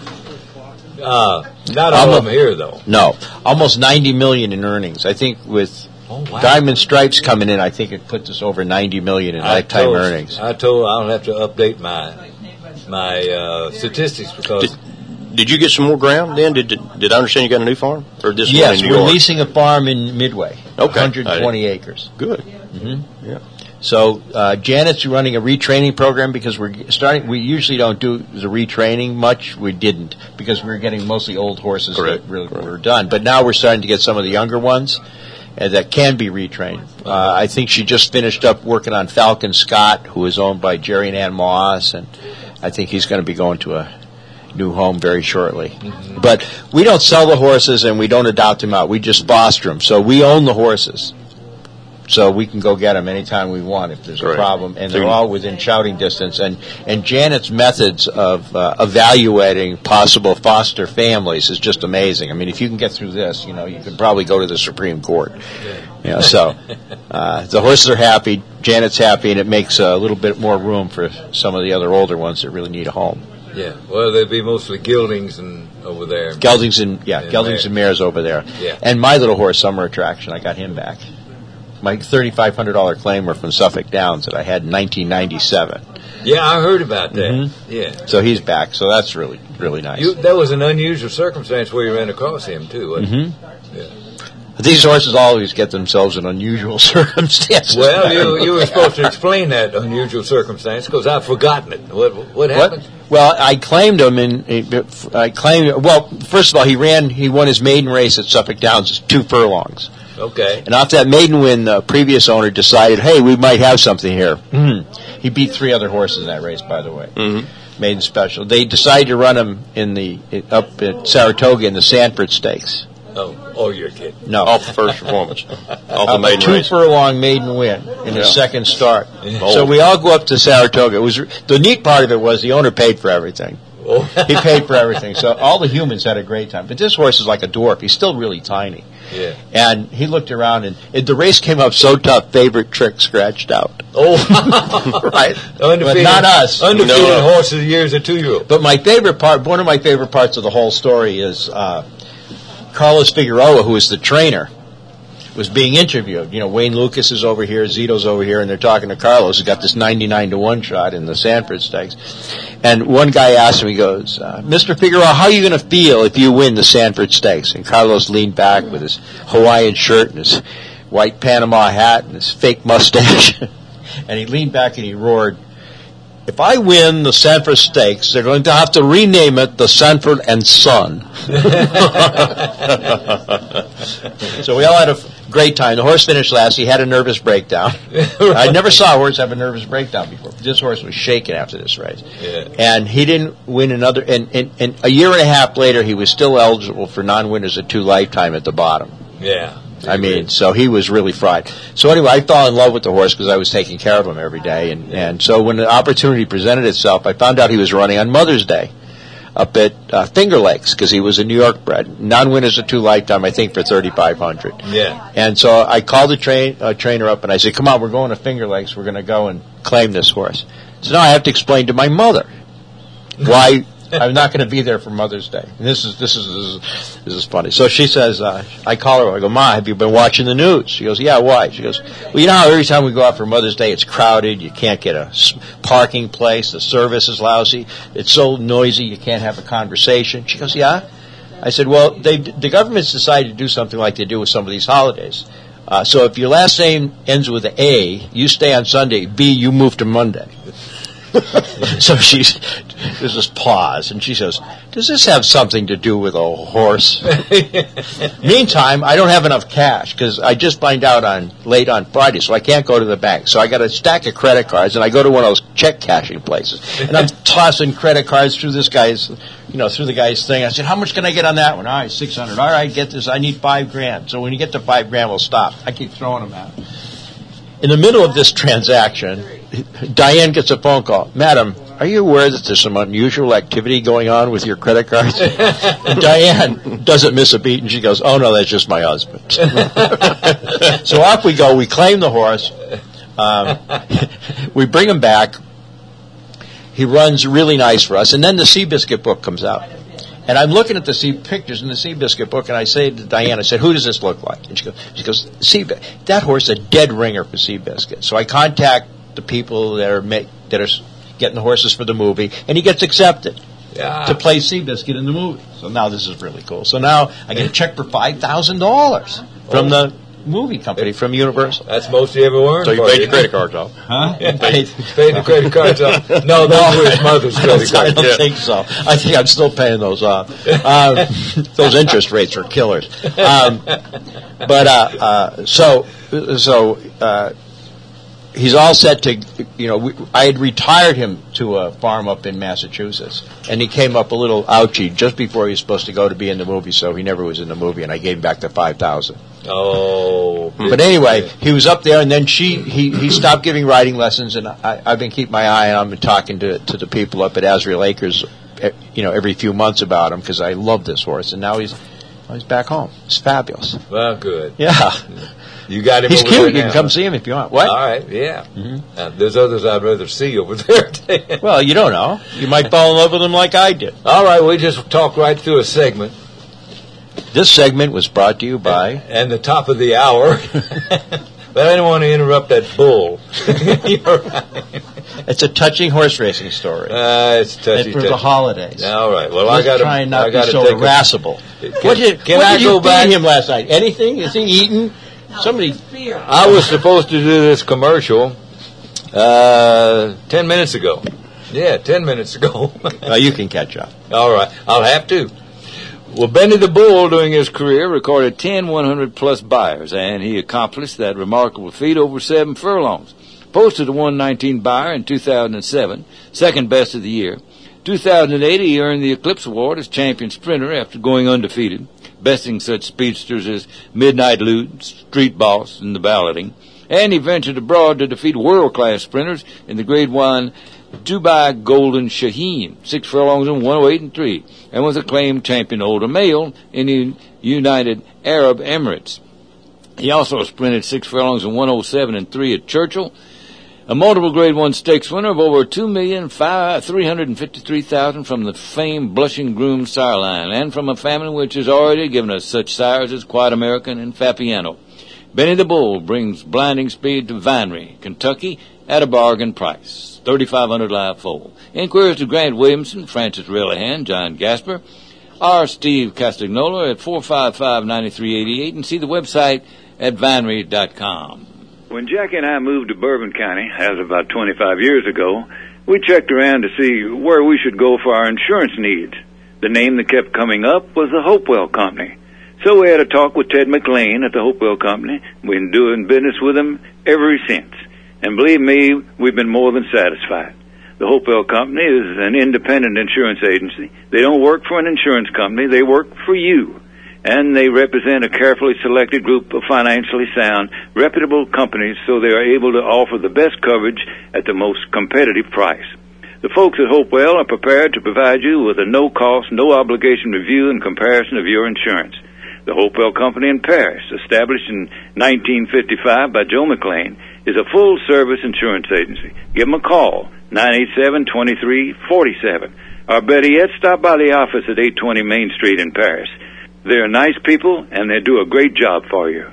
Not all of them here, though. No. Almost $90 million in earnings. I think with Diamond Stripes coming in, I think it puts us over $90 million in lifetime earnings. I'll have to update my statistics because... Did you get some more ground then? Did I understand you got a new farm? Or this yes, one in New we're York? leasing a farm in Midway. Okay. 120 acres. Good. Mm-hmm. Yeah. So Janet's running a retraining program because we're starting. We usually don't do the retraining much. We didn't because we were getting mostly old horses that really were done. But now we're starting to get some of the younger ones that can be retrained. I think she just finished up working on Falcon Scott, who is owned by Jerry and Ann Moss, and I think he's going to be going to a new home very shortly. Mm-hmm. But we don't sell the horses and we don't adopt them out. We just foster them. So we own the horses. So we can go get them anytime we want if there's a problem. And they're all within shouting distance. And Janet's methods of evaluating possible foster families is just amazing. I mean, if you can get through this, you can probably go to the Supreme Court. So the horses are happy, Janet's happy, and it makes a little bit more room for some of the other older ones that really need a home. Yeah, well, they'd be mostly geldings and over there. Geldings and mares over there. Yeah. And my little horse, Summer Attraction, I got him back. My $3,500 claim were from Suffolk Downs that I had in 1997. Yeah, I heard about that. Mm-hmm. Yeah. So he's back. So that's really, really nice. That was an unusual circumstance where you ran across him, too, wasn't it? Yeah. These horses always get themselves in unusual circumstances. Well, you were supposed to explain that unusual circumstance because I've forgotten it. What happened? Well, I claimed him, well, first of all, he won his maiden race at Suffolk Downs, 2 furlongs. Okay. And off that maiden win, the previous owner decided, hey, we might have something here. Mm-hmm. He beat 3 other horses in that race, by the way. Mm-hmm. maiden special. They decided to run him up at Saratoga in the Sanford Stakes. Oh, you're kidding. No. Off the first performance. Off the maiden race. 2 furlong maiden win in his second start. So we all go up to Saratoga. The neat part of it was the owner paid for everything. He paid for everything. So all the humans had a great time. But this horse is like a dwarf. He's still really tiny. Yeah. And he looked around, and the race came up so tough, favorite trick scratched out. Oh. Right. Undefeated, but not us. Undefeated horse of the year as a 2-year-old. But my favorite part, one of my favorite parts of the whole story is Carlos Figueroa, who is the trainer, was being interviewed. You know, Wayne Lucas is over here, Zito's over here, and they're talking to Carlos, who's got this 99-1 shot in the Sanford Stakes. And one guy asked him, he goes, Mr. Figueroa, how are you going to feel if you win the Sanford Stakes? And Carlos leaned back with his Hawaiian shirt and his white Panama hat and his fake mustache. And he leaned back and he roared, if I win the Sanford Stakes, they're going to have to rename it the Sanford and Son. So we all had a great time. The horse finished last. He had a nervous breakdown. I never saw a horse have a nervous breakdown before. This horse was shaking after this race. Yeah. And he didn't win another. And a year and a half later, he was still eligible for non-winners at 2 lifetime at the bottom. Yeah. I mean, so he was really fried. So anyway, I fell in love with the horse because I was taking care of him every day. And so when the opportunity presented itself, I found out he was running on Mother's Day up at Finger Lakes because he was a New York bred. Non-winners at 2 lifetime, I think, for $3,500. Yeah. And so I called the trainer up and I said, come on, we're going to Finger Lakes. We're going to go and claim this horse. So now I have to explain to my mother why I'm not going to be there for Mother's Day. And this is funny. So she says, I call her. I go, Ma, have you been watching the news? She goes, yeah, why? She goes, well, you know how every time we go out for Mother's Day, it's crowded. You can't get a parking place. The service is lousy. It's so noisy you can't have a conversation. She goes, yeah. I said, well, the government's decided to do something like they do with some of these holidays. So if your last name ends with an A, you stay on Sunday. B, you move to Monday. So there's this pause, and she says, does this have something to do with a horse? Meantime, I don't have enough cash because I just find out late on Friday, so I can't go to the bank. So I got a stack of credit cards, and I go to one of those check cashing places, and I'm tossing credit cards through this guy's, through the guy's thing. I said, how much can I get on that one? All right, $600. All right, get this. I need $5,000. So when you get to $5,000, we'll stop. I keep throwing them out. In the middle of this transaction, Diane gets a phone call. Madam, are you aware that there's some unusual activity going on with your credit cards? And Diane doesn't miss a beat, and she goes, oh, no, that's just my husband. So off we go. We claim the horse. We bring him back. He runs really nice for us. And then the Seabiscuit book comes out. And I'm looking at the pictures in the Seabiscuit book, and I say to Diane, I said, who does this look like? And she goes, that horse is a dead ringer for Seabiscuit. So I contact the people that are getting the horses for the movie, and he gets accepted to play Seabiscuit in the movie. So now this is really cool. So now I get a check for $5,000 from the movie company, from Universal. That's most you ever earned. So you paid your credit cards off. Huh? Paid the credit cards off. No, those were his mother's credit cards. I don't think so. I think I'm still paying those off. Those interest rates are killers. He's all set to, I had retired him to a farm up in Massachusetts, and he came up a little ouchy just before he was supposed to go to be in the movie, so he never was in the movie, and I gave him back the $5,000. Oh. But anyway, he was up there, and then he stopped giving riding lessons, and I've been keeping my eye on him and talking to the people up at Azrael Acres, every few months about him, because I love this horse, and now he's back home. It's fabulous. Well, good. Yeah. You got him. He's over cute. there You can now. come see him if you want. What? All right. Yeah. Mm-hmm. There's others I'd rather see over there. Well, you don't know. You might fall in love with him like I did. All right. We just talked right through a segment. This segment was brought to you by... And the top of the hour. But I didn't want to interrupt that bull. You're right. It's a touching horse racing story. It's touchy. And for the holidays. All right. Well, I got to try and not be so irascible. What did you feed him last night? Anything? Is he eating? Somebody. I was supposed to do this commercial 10 minutes ago. Yeah, 10 minutes ago. You can catch up. All right. I'll have to. Well, Benny the Bull, during his career, recorded 10 100-plus buyers, and he accomplished that remarkable feat over 7 furlongs. Posted a 119 buyer in 2007, second best of the year. 2008, he earned the Eclipse Award as champion sprinter after going undefeated, besting such speedsters as Midnight Lute, Street Boss, and the balloting. And he ventured abroad to defeat world-class sprinters in the Grade 1 Dubai Golden Shaheen, 6 furlongs in 108 and 3, and was acclaimed champion older male in the United Arab Emirates. He also sprinted 6 furlongs in 107 and 3 at Churchill, a multiple Grade 1 stakes winner of over $2,353,000 from the famed Blushing Groom sire line, and from a family which has already given us such sires as Quiet American and Fapiano. Benny the Bull brings blinding speed to Vinery, Kentucky, at a bargain price, $3,500 live foal. Inquiries to Grant Williamson, Francis Relihan, John Gasper, R. Steve Castagnola at 455-9388, and see the website at vinery.com. When Jackie and I moved to Bourbon County, that was about 25 years ago, we checked around to see where we should go for our insurance needs. The name that kept coming up was the Hopewell Company. So we had a talk with Ted McLean at the Hopewell Company. We've been doing business with them ever since. And believe me, we've been more than satisfied. The Hopewell Company is an independent insurance agency. They don't work for an insurance company. They work for you. And they represent a carefully selected group of financially sound, reputable companies, so they are able to offer the best coverage at the most competitive price. The folks at Hopewell are prepared to provide you with a no-cost, no-obligation review and comparison of your insurance. The Hopewell Company in Paris, established in 1955 by Joe McLean, is a full-service insurance agency. Give them a call, 987-2347. Or better yet, stop by the office at 820 Main Street in Paris. They're nice people, and they do a great job for you.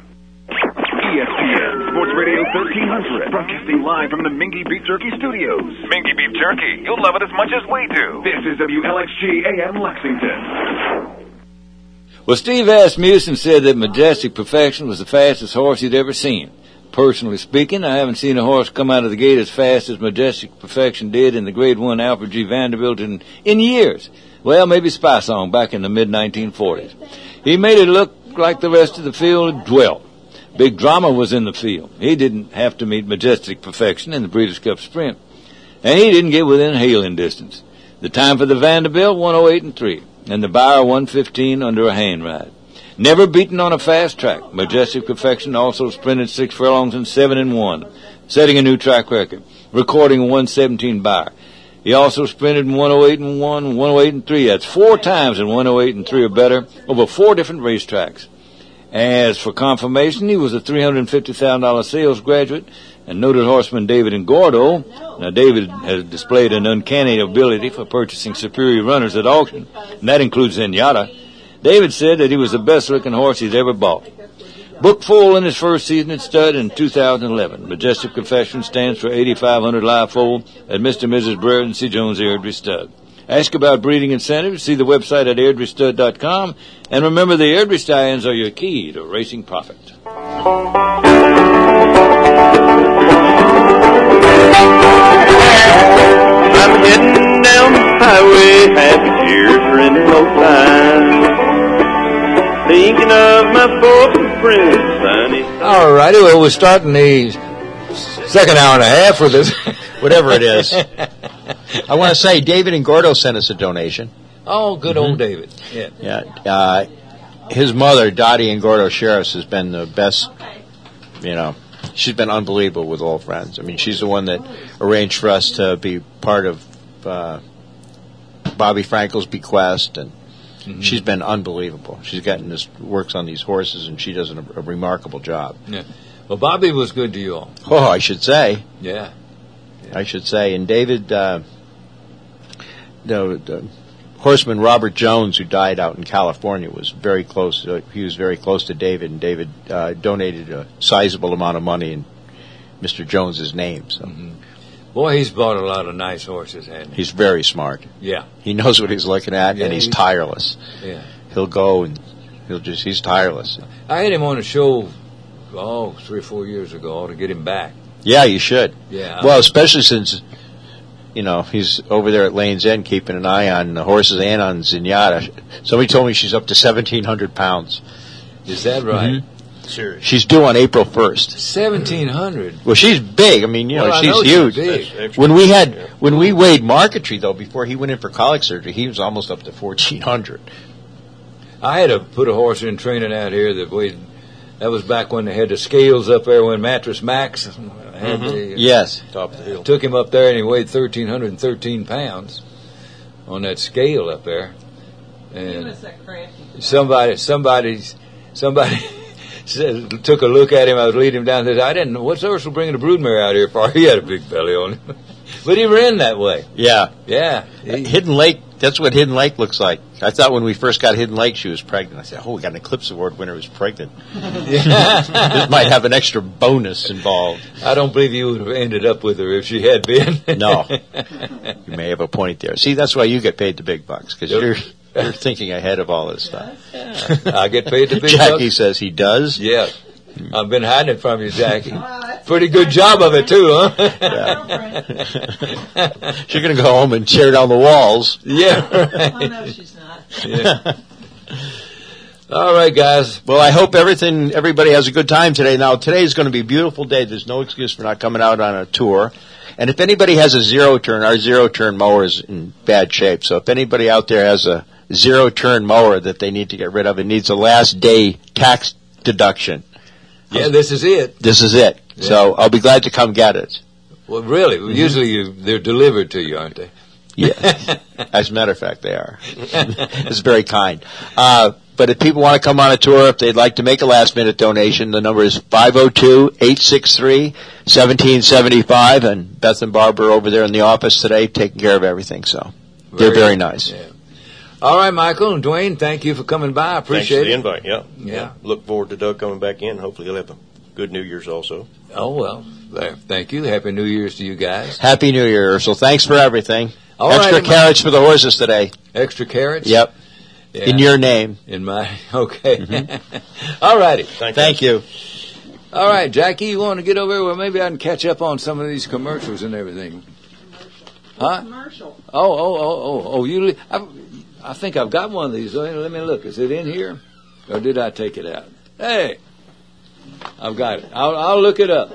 ESPN Sports Radio 1300, broadcasting live from the Mingy Beef Jerky Studios. Mingy Beef Jerky, you'll love it as much as we do. This is WLXG AM Lexington. Well, Steve Asmussen said that Majestic Perfection was the fastest horse he'd ever seen. Personally speaking, I haven't seen a horse come out of the gate as fast as Majestic Perfection did in the Grade 1 Alfred G. Vanderbilt in years. Well, maybe Spy Song back in the mid-1940s. He made it look like the rest of the field dwelt. Big Drama was in the field. He didn't have to meet Majestic Perfection in the Breeders' Cup Sprint. And he didn't get within hailing distance. The time for the Vanderbilt, 108 and 3. And the Beyer, 115 under a hand ride. Never beaten on a fast track. Majestic Perfection also sprinted 6 furlongs in 7 and 1, setting a new track record, recording a 117 Beyer. He also sprinted in 108 and 1, 108 and 3. That's 4 times in 108 and 3 or better over 4 different racetracks. As for confirmation, he was a $350,000 sales graduate and noted horseman David Engordo. Now, David has displayed an uncanny ability for purchasing superior runners at auction, and that includes Zenyatta. David said that he was the best-looking horse he's ever bought. Booked full in his first season at stud in 2011. Majestic Confession stands for 8,500 live foal at Mr. and Mrs. Brereton C. Jones Airdrie Stud. Ask about breeding incentives. See the website at airdriestud.com. And remember, the Airdrie Stallions are your key to racing profit. I'm heading down the highway, happy tears running no time. Thinking of my folks and friends, sunny. All righty, well, we're starting the second hour and a half with this. Whatever it is. I want to say David Engordo sent us a donation. Oh, good old David. Yeah. Yeah. His mother, Dottie Engordo Sheriffs, has been the best, she's been unbelievable with Old Friends. I mean, she's the one that arranged for us to be part of Bobby Frankel's bequest, and she's been unbelievable. She's works on these horses, and she does a remarkable job. Yeah. Well, Bobby was good to you all. Oh, I should say. Yeah. I should say. And David, the horseman Robert Jones, who died out in California, was very close. He was very close to David, and David donated a sizable amount of money in Mr. Jones's name. So. Boy, he's bought a lot of nice horses, hasn't he? He's very smart. Yeah. He knows what he's looking at, and he's tireless. Yeah. He'll go and he's tireless. I had him on a show, 3 or 4 years ago to get him back. Yeah, you should. Yeah. Well, especially since, he's over there at Lane's End keeping an eye on the horses and on Zenyatta. Somebody told me she's up to 1,700 pounds. Is that right? Serious. She's due on April 1st. 1,700. Well, she's big. I mean, you know, Well, I she's know huge. she's big. When we weighed Marketry, though, before he went in for colic surgery, he was almost up to 1,400. I had to put a horse in training out here that weighed. That was back when they had the scales up there when Mattress Max had the Yes. Top of the hill. took him up there and he weighed 1,313 pounds on that scale up there. Give And us that crafty. somebody said, took a look at him. I was leading him down. Said, "I didn't know what's Ursel bringing a broodmare out here for." He had a big belly on him, but he ran that way. Yeah. Yeah, Hidden Lake, that's what Hidden Lake looks like. I thought when we first got Hidden Lake, she was pregnant. I said, oh, we got an Eclipse Award winner who's pregnant. This might have an extra bonus involved. I don't believe you would have ended up with her if she had been. No. You may have a point there. See, that's why you get paid the big bucks, because you're thinking ahead of all this stuff. I get paid the big Jackie bucks. says he does. Yeah. I've been hiding it from you, Jackie. Pretty good job of it, too, huh? She's going to go home and tear down the walls. Yeah. Oh, no, she's not. Yeah. All right, guys. Well, I hope everybody has a good time today. Now, today is going to be a beautiful day. There's no excuse for not coming out on a tour. And if anybody has a zero-turn, our zero-turn mower is in bad shape. So if anybody out there has a zero-turn mower that they need to get rid of, it needs a last day tax deduction. Yeah, this is it. This is it. Yeah. So I'll be glad to come get it. Well, really, usually they're delivered to you, aren't they? Yeah. As a matter of fact, they are. It's very kind. But if people want to come on a tour, if they'd like to make a last-minute donation, the number is 502-863-1775, and Beth and Barbara are over there in the office today taking care of everything. So they're very nice. Yeah. All right, Michael and Dwayne, thank you for coming by. I appreciate Thanks for the it. invite, yeah. Look forward to Doug coming back in. Hopefully he'll have a good New Year's also. Oh, well, there. Thank you. Happy New Year's to you guys. Happy New Year, Ursel. Thanks for everything. All Extra right, carrots for the horses today. Extra carrots? Yep. Yeah. In your name. In my, okay. All righty. Thank you. All right, Jackie, you want to get over here? Well, maybe I can catch up on some of these commercials and everything. Huh? Commercial. Oh, I think I've got one of these. Let me look. Is it in here? Or did I take it out? Hey, I've got it. I'll look it up.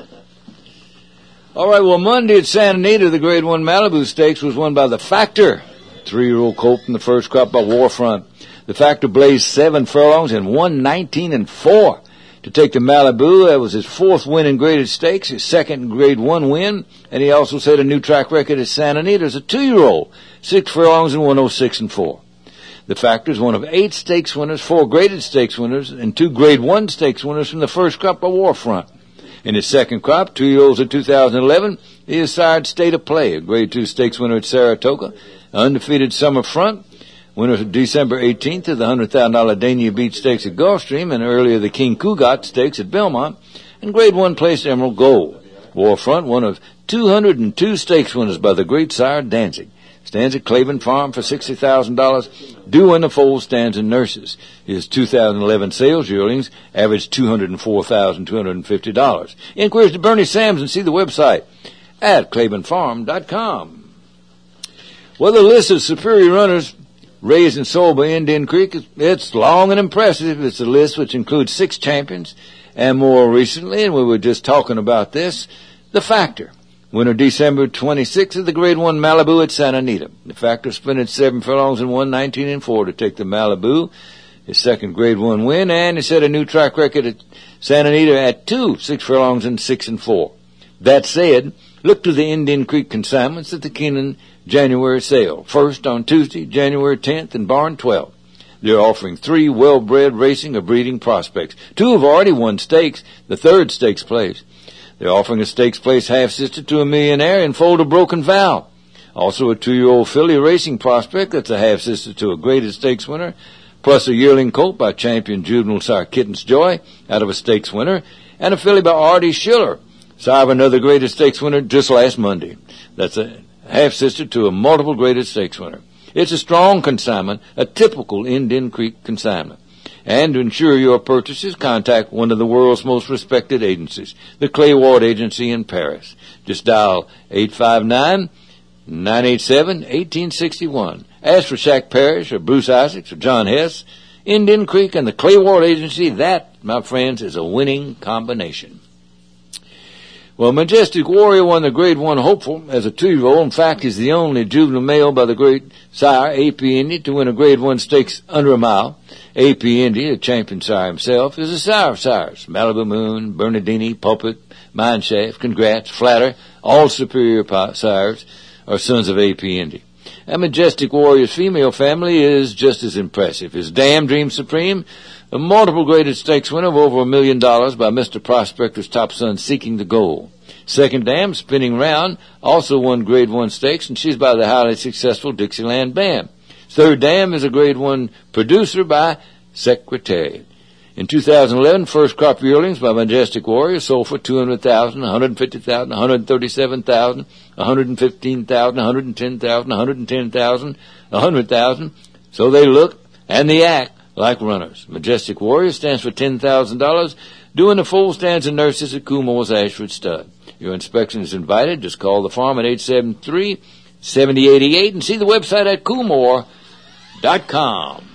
All right, well, Monday at Santa Anita, the Grade 1 Malibu Stakes was won by the Factor. 3-year-old colt in the first crop by Warfront. The Factor blazed 7 furlongs and won 19-4 to take the Malibu. That was his 4th win in graded stakes, his 2nd Grade 1 win, and he also set a new track record at Santa Anita as a 2-year-old, 6 furlongs and 106-4. The Factor is one of 8 stakes winners, 4 graded stakes winners, and 2 Grade 1 stakes winners from the first crop by Warfront. In his second crop, 2-year-olds at 2011, he is sired State of Play, a Grade 2 stakes winner at Saratoga, undefeated Summer Front, winner of December 18th of the $100,000 Dania Beach Stakes at Gulfstream, and earlier the King Cougat Stakes at Belmont, and Grade 1 placed Emerald Gold. Warfront, one of 202 stakes winners by the great sire Danzig. Stands at Claiborne Farm for $60,000, due in the foal stands and nurses. His 2011 sales yearlings averaged $204,250. Inquiries to Bernie Sams and see the website at ClaiborneFarm.com. Well, the list of superior runners raised and sold by Indian Creek, it's long and impressive. It's a list which includes 6 champions, and more recently, and we were just talking about this, the Factor. Winner December 26th of the Grade 1 Malibu at Santa Anita. The Factor sprinted 7 furlongs and won 19-4 to take the Malibu, his 2nd Grade 1 win, and he set a new track record at Santa Anita at 6 furlongs and 6-4. That said, look to the Indian Creek consignments at the Keenan January sale. First on Tuesday, January 10th, and Barn 12th. They're offering 3 well-bred racing or breeding prospects. 2 have already won stakes, the 3rd stakes place. They're offering a stakes place half-sister to a millionaire and fold a broken vow. Also a 2-year-old filly racing prospect that's a half-sister to a graded stakes winner, plus a yearling colt by champion juvenile sire Kitten's Joy out of a stakes winner, and a filly by R.D. Schiller, sire of another graded stakes winner just last Monday. That's a half-sister to a multiple graded stakes winner. It's a strong consignment, a typical Indian Creek consignment. And to ensure your purchases, contact one of the world's most respected agencies, the Clay Ward Agency in Paris. Just dial 859-987-1861. Ask for Shaq Parrish or Bruce Isaacs or John Hess. Indian Creek and the Clay Ward Agency, that my friends, is a winning combination. Well, Majestic Warrior won the Grade 1 Hopeful as a 2-year-old. In fact, he's the only juvenile male by the great sire, A.P. Indy, to win a Grade 1 stakes under a mile. A.P. Indy, the champion sire himself, is a sire of sires. Malibu Moon, Bernardini, Pulpit, Mineshaft, Congrats, Flatter, all superior sires are sons of A.P. Indy. And Majestic Warrior's female family is just as impressive. His Dam Dream Supreme, a multiple graded stakes winner of over $1 million by Mr. Prospector's top son Seeking the Goal. Second Dam, Spinning Round, also won Grade 1 stakes, and she's by the highly successful Dixieland Band. Third Dam is a Grade 1 producer by Secretary. In 2011, First Crop Yearlings by Majestic Warrior sold for $200,000, $150,000, $137,000, $115,000, $110,000, $110,000, $100,000. So they look and they act like runners. Majestic Warrior stands for $10,000, doing the full stands and nurses at Coolmore's Ashford Stud. Your inspection is invited. Just call the farm at 873-7088 and see the website at Coolmore.com.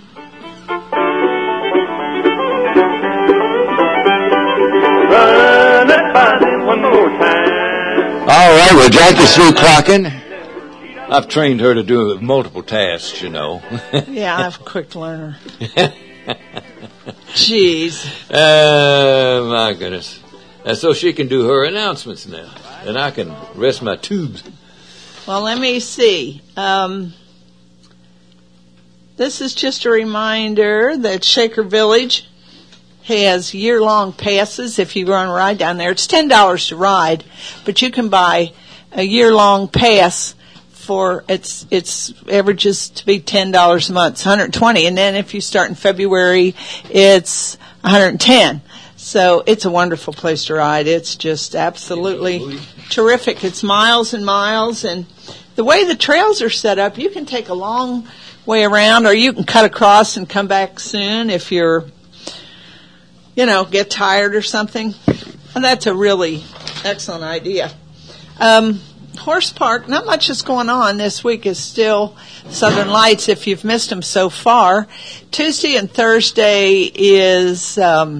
Run that body one more time. All right, well, Jack is through clocking. I've trained her to do multiple tasks, you know. Yeah, I'm a quick learner. Jeez. My goodness. And so she can do her announcements now, and I can rest my tubes. Well, let me see. This is just a reminder that Shaker Village has year-long passes. If you want to ride down there, it's $10 to ride, but you can buy a year-long pass for it's averages to be $10 a month. It's $120, and then if you start in February, it's $110. So it's a wonderful place to ride. It's just absolutely terrific. It's miles and miles, and the way the trails are set up, you can take a long way around, or you can cut across and come back soon if you're, get tired or something. And that's a really excellent idea. Horse Park, not much is going on. This week is still Southern Lights if you've missed them so far. Tuesday and Thursday is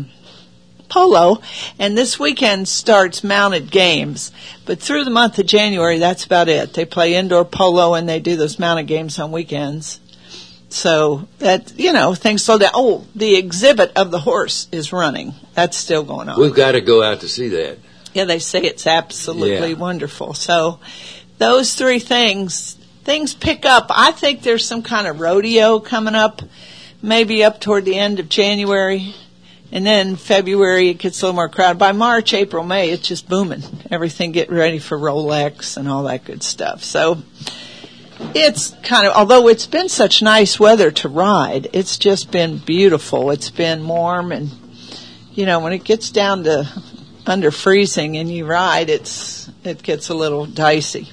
polo, and this weekend starts mounted games. But through the month of January, that's about it. They play indoor polo, and they do those mounted games on weekends. So that, things slow down. Oh, the exhibit of the horse is running. That's still going on. We've got to go out to see that. Yeah, they say it's absolutely wonderful. So those three things pick up. I think there's some kind of rodeo coming up, maybe up toward the end of January. And then February, it gets a little more crowded. By March, April, May, it's just booming. Everything getting ready for Rolex and all that good stuff. So it's although it's been such nice weather to ride, it's just been beautiful. It's been warm, and, when it gets down to under freezing and you ride, it gets a little dicey.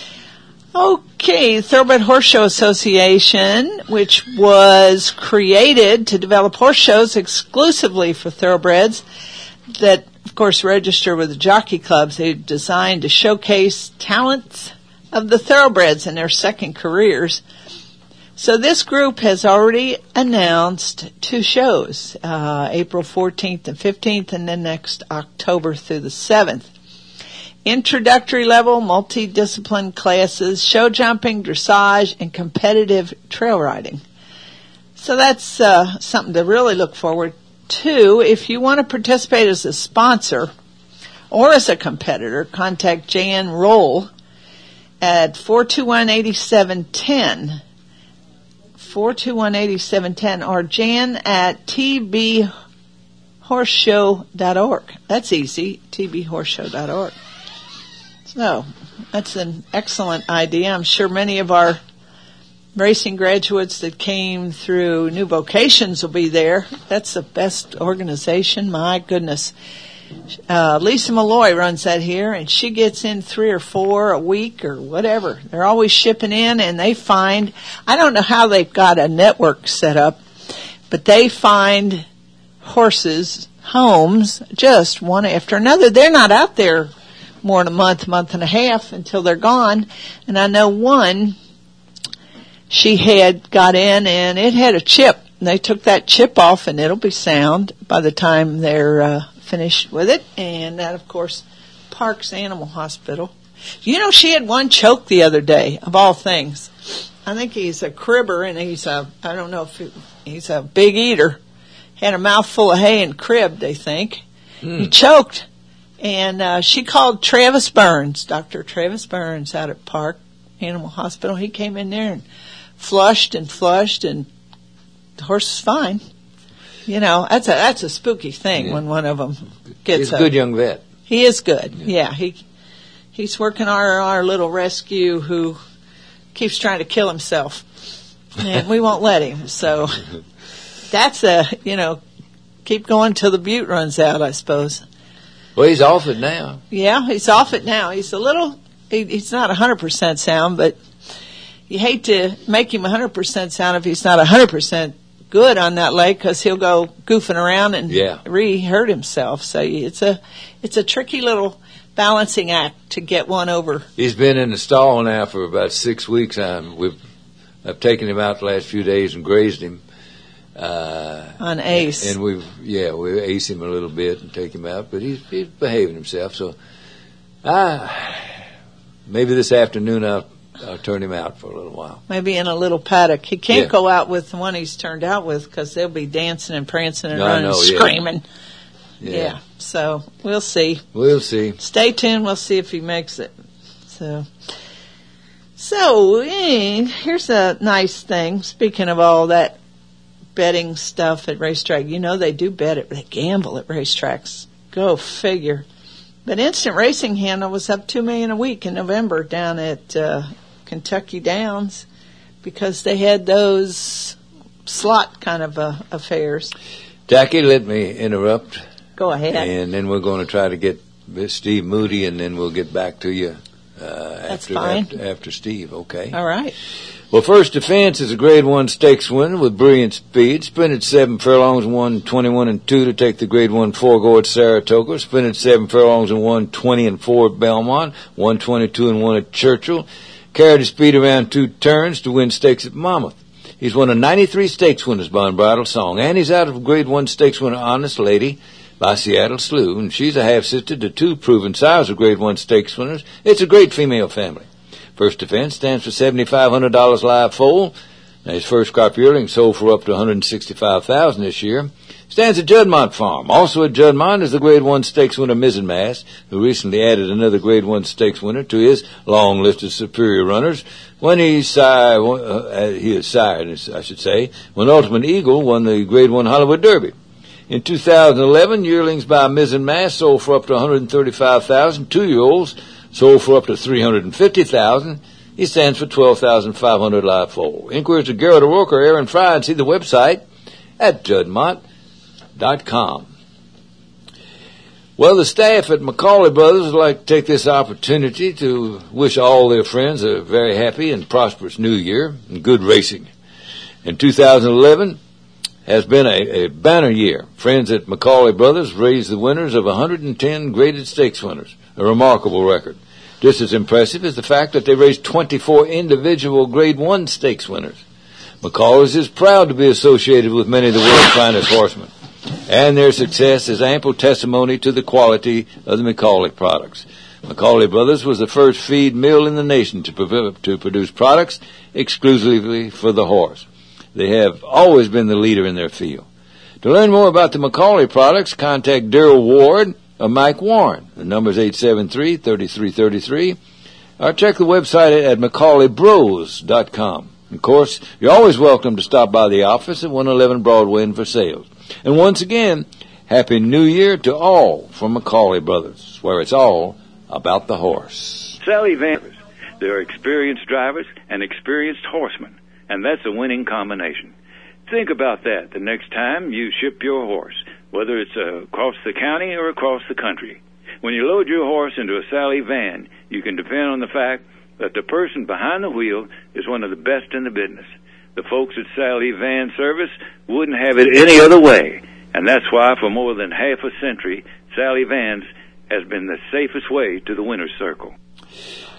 Okay, Thoroughbred Horse Show Association, which was created to develop horse shows exclusively for thoroughbreds that, of course, register with the jockey clubs. They designed to showcase talents of the thoroughbreds in their second careers. So this group has already announced 2 shows, April 14th and 15th, and then next October through the 7th. Introductory level, multidiscipline classes, show jumping, dressage, and competitive trail riding. So that's something to really look forward to. If you want to participate as a sponsor or as a competitor, contact Jan Roll at 421-8710. 421-8710, or Jan at tbhorseshow.org. That's easy, tbhorseshow.org. So, that's an excellent idea. I'm sure many of our racing graduates that came through New Vocations will be there. That's the best organization, my goodness. Lisa Malloy runs that here, and she gets in 3 or 4 a week or whatever. They're always shipping in, and they find, I don't know how they've got a network set up, but they find horses, homes, just one after another. They're not out there more than a month and a half until they're gone. And I know one, she had got in, and it had a chip they took that chip off, and it'll be sound by the time they're finished with it. And that, of course, Parks Animal Hospital. You know, she had one choke the other day, of all things. I think he's a cribber, and I don't know if he's a big eater. Had a mouthful of hay and cribbed, they think. He choked, and she called Travis Burns, Dr. Travis Burns out at Park Animal Hospital. He came in there and flushed, and the horse is fine. You know, that's a spooky thing when one of them gets He's a good young vet. He is good. Yeah, he's working our little rescue who keeps trying to kill himself, and we won't let him. So that's keep going till the butte runs out, I suppose. Well, he's off it now. Yeah, he's off it now. He's he's not 100% sound, but you hate to make him 100% sound if he's not 100% good on that leg, because he'll go goofing around and re-hurt himself. So it's a tricky little balancing act to get one over. He's been in the stall now for about 6 weeks. I've taken him out the last few days and grazed him. On Ace. And we ace him a little bit and take him out, but he's behaving himself. So maybe this afternoon I'll turn him out for a little while. Maybe in a little paddock. He can't go out with the one he's turned out with, because they'll be dancing and prancing and running and screaming. Yeah. So we'll see. Stay tuned. We'll see if he makes it. So here's a nice thing. Speaking of all that betting stuff at racetrack, you know they do they gamble at racetracks. Go figure. But Instant Racing handle was up $2 million a week in November down at Kentucky Downs, because they had those slot kind of affairs. Jackie, let me interrupt. Go ahead. And then we're going to try to get Steve Moody, and then we'll get back to you after Steve, okay? All right. Well, First Defense is a Grade 1 stakes winner with brilliant speed. Sprinted 7 furlongs and won 21 and 2 to take the Grade 1 4-go at Saratoga. Sprinted 7 furlongs and won 20 and 4 at Belmont. Won 22 and 1 at Churchill. Carried his speed around 2 turns to win stakes at Monmouth. He's one of 93 stakes winners by Unbridled Song, and he's out of Grade 1 stakes winner Honest Lady by Seattle Slew, and she's a half-sister to 2 proven sires of Grade 1 stakes winners. It's a great female family. First Defense stands for $7,500 live foal. Now, his first crop yearling sold for up to $165,000 this year. Stands at Juddmonte Farm. Also at Juddmonte is the Grade 1 stakes winner Mizzenmast, who recently added another Grade 1 stakes winner to his long list of superior runners. When he is sired, I should say, when Ultimate Eagle won the Grade 1 Hollywood Derby. In 2011, yearlings by Mizzenmast sold for up to $135,000. 2-year-olds sold for up to $350,000. He stands for $12,500 live foal. Inquiries to Garrett O'Rourke or Aaron Fry, and see the website at Juddmonte.com. Well, the staff at McCauley Brothers would like to take this opportunity to wish all their friends a very happy and prosperous new year and good racing. In 2011 has been a banner year. Friends at McCauley Brothers raised the winners of 110 graded stakes winners, a remarkable record. Just as impressive is the fact that they raised 24 individual Grade 1 stakes winners. McCauley's is proud to be associated with many of the world's finest horsemen, and their success is ample testimony to the quality of the McCauley products. McCauley Brothers was the first feed mill in the nation to produce products exclusively for the horse. They have always been the leader in their field. To learn more about the McCauley products, contact Darrell Ward or Mike Warren. The number is 873-3333. Or check the website at McCauleyBros.com. Of course, you're always welcome to stop by the office at 111 Broadway in Versailles. And once again, Happy New Year to all from McCauley Brothers, where it's all about the horse. Sally Vans. They're experienced drivers and experienced horsemen, and that's a winning combination. Think about that the next time you ship your horse, whether it's across the county or across the country. When you load your horse into a Sally van, you can depend on the fact that the person behind the wheel is one of the best in the business. The folks at Sally Van Service wouldn't have it any other way, and that's why for more than half a century, Sally Vans has been the safest way to the winner's circle.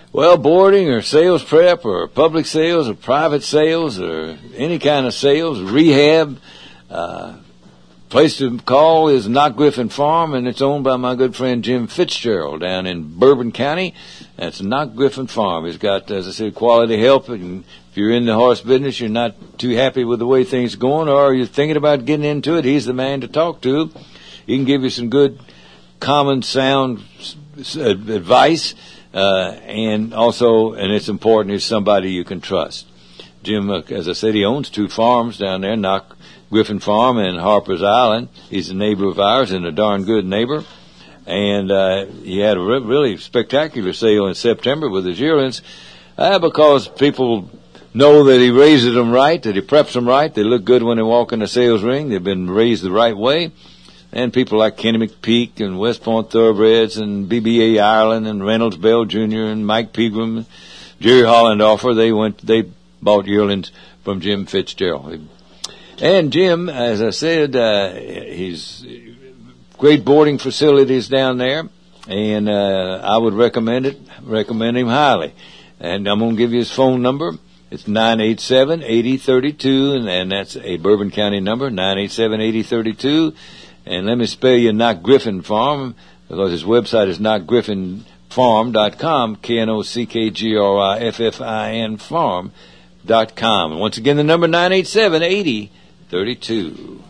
Well, boarding or sales prep or public sales or private sales or any kind of sales, rehab, place to call is Knock Griffin Farm, and it's owned by my good friend Jim Fitzgerald down in Bourbon County. That's Knock Griffin Farm. He's got, as I said, quality help. And if you're in the horse business, you're not too happy with the way things are going, or you're thinking about getting into it, he's the man to talk to. He can give you some good, common, sound advice, and also, and it's important, he's somebody you can trust. Jim, as I said, he owns 2 farms down there, Knock Griffin Farm and Harper's Island. He's a neighbor of ours and a darn good neighbor. And he had a really spectacular sale in September with his yearlings, because people know that he raises them right, that he preps them right. They look good when they walk in the sales ring. They've been raised the right way. And people like Kenny McPeak and West Point Thoroughbreds and BBA Ireland and Reynolds Bell Jr. and Mike Pegram, Jerry Hollendorfer, they bought yearlings from Jim Fitzgerald. And Jim, as I said, he's great boarding facilities down there, and I would recommend him highly. And I'm going to give you his phone number. It's 987-8032, and that's a Bourbon County number, 987-8032. And let me spell you Knock Griffin Farm, because his website is knockgriffinfarm.com, KNOCKGRIFFIN farm.com. And once again, the number 987-8032.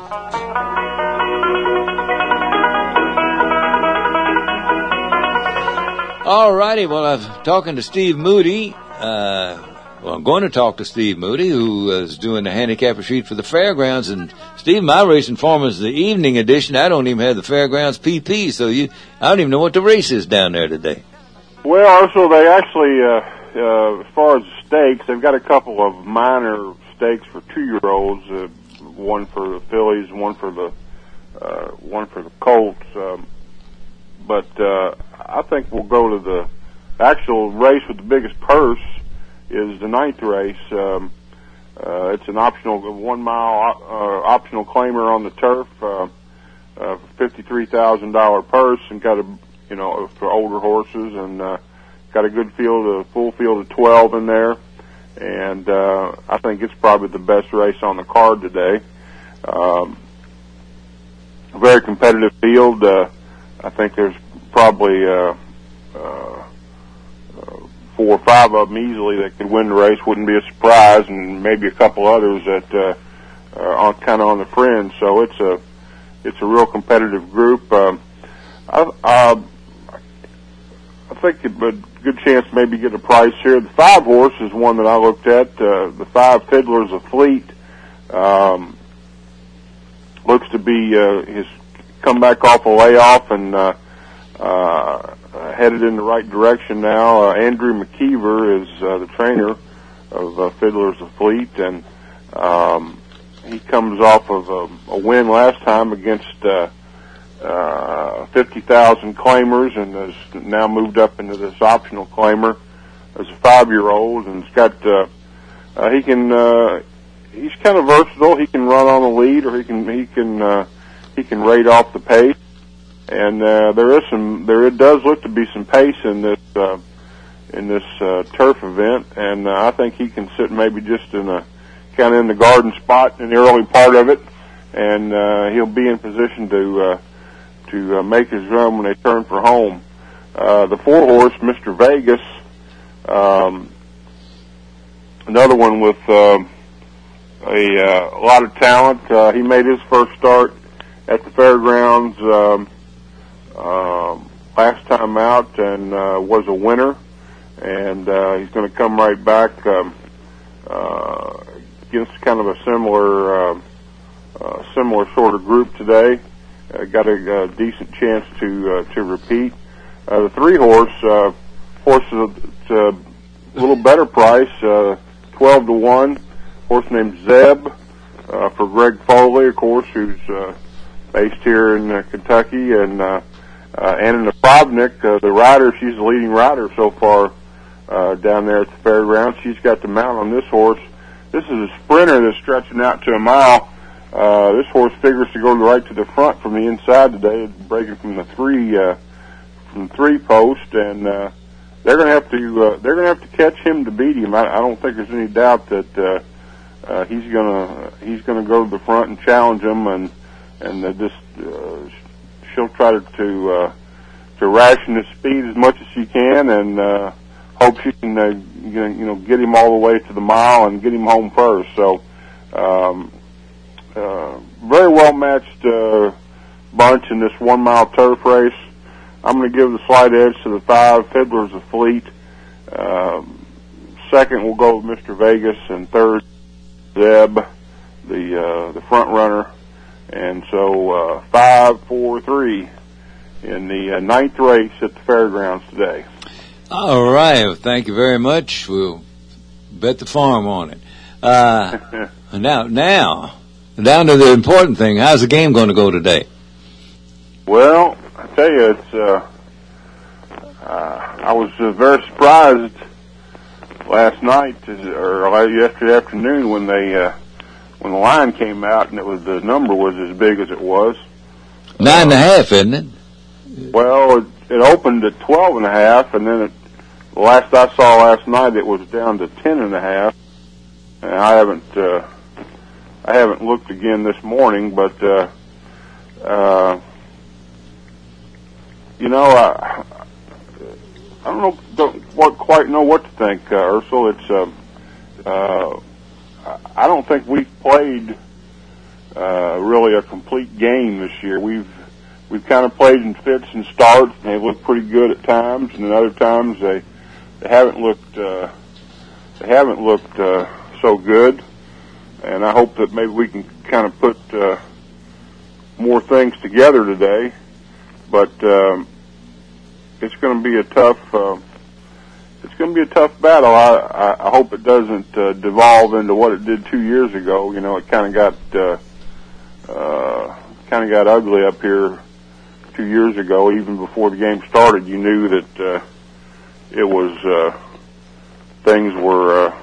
All righty, well, I'm talking to Steve Moody. I'm going to talk to Steve Moody, who is doing the handicapper sheet for the fairgrounds. And Steve, my racing form is the evening edition. I don't even have the fairgrounds PP, so I don't even know what the race is down there today. Well, so they actually, as far as the stakes, they've got a couple of minor stakes for 2-year-olds, one for the fillies, one for the colts. But I think we'll go to the actual race with the biggest purse. Is the 9th race. It's an optional 1 mile optional claimer on the turf, $53,000 purse, and got for older horses, and got a good full field of 12 in there, and I think it's probably the best race on the card today. A very competitive field. I think there's probably 4 or 5 of them easily that could win the race. Wouldn't be a surprise, and maybe a couple others that are kind of on the fringe. So it's a real competitive group. I think a good chance to maybe get a price here. The 5 horse is one that I looked at. The 5 Fiddlers of Fleet looks to be his come back off a layoff and headed in the right direction now. Andrew McKeever is the trainer of Fiddlers of Fleet, and he comes off of a win last time against 50,000 claimers, and has now moved up into this optional claimer as a 5-year-old, and he's got he's kind of versatile. He can run on the lead, or he can rate off the pace. And there does look to be some pace in this turf event, and I think he can sit maybe just in the garden spot in the early part of it, and he'll be in position to make his run when they turn for home. The 4 horse, Mr. Vegas, another one with a lot of talent. He made his first start at the fairgrounds last time out, and was a winner, and he's going to come right back against kind of a similar sort of group today. Got a decent chance to repeat. The 3 horse is a little better price, 12-1. Horse named Zeb for Greg Foley, of course, who's based here in Kentucky, and Anna Napravnik, the rider, she's the leading rider so far down there at the fairgrounds. She's got the mount on this horse. This is a sprinter that's stretching out to a mile. This horse figures to go right to the front from the inside today, breaking from the 3 post, and they're going to have to catch him to beat him. I don't think there's any doubt that he's going to go to the front and challenge him, and she'll try to ration his speed as much as she can, and hope she can get him all the way to the mile and get him home first. So very well matched bunch in this 1 mile turf race. I'm going to give the slight edge to the 5 Fiddlers of Fleet. Second we'll go with Mr. Vegas, and third Zeb, the front runner. And so 5, 4, 3 in the ninth race at the fairgrounds today. All right. Well, thank you very much. We'll bet the farm on it. Now, down to the important thing. How's the game going to go today? Well, I tell you, it's. I was very surprised last night or yesterday afternoon when the line came out and the number was as big as it was. 9.5, isn't it? Well, it opened at 12.5, and then the last I saw last night, it was down to 10.5. And I haven't looked again this morning, but I don't quite know what to think, Ursel. It's I don't think we've played really a complete game this year. We've kind of played in fits and starts, and they've looked pretty good at times, and then other times they haven't looked so good. And I hope that maybe we can kind of put more things together today. But it's going to be a tough. It's going to be a tough battle. I hope it doesn't devolve into what it did 2 years ago. You know, it kind of got ugly up here 2 years ago. Even before the game started, you knew that it was things were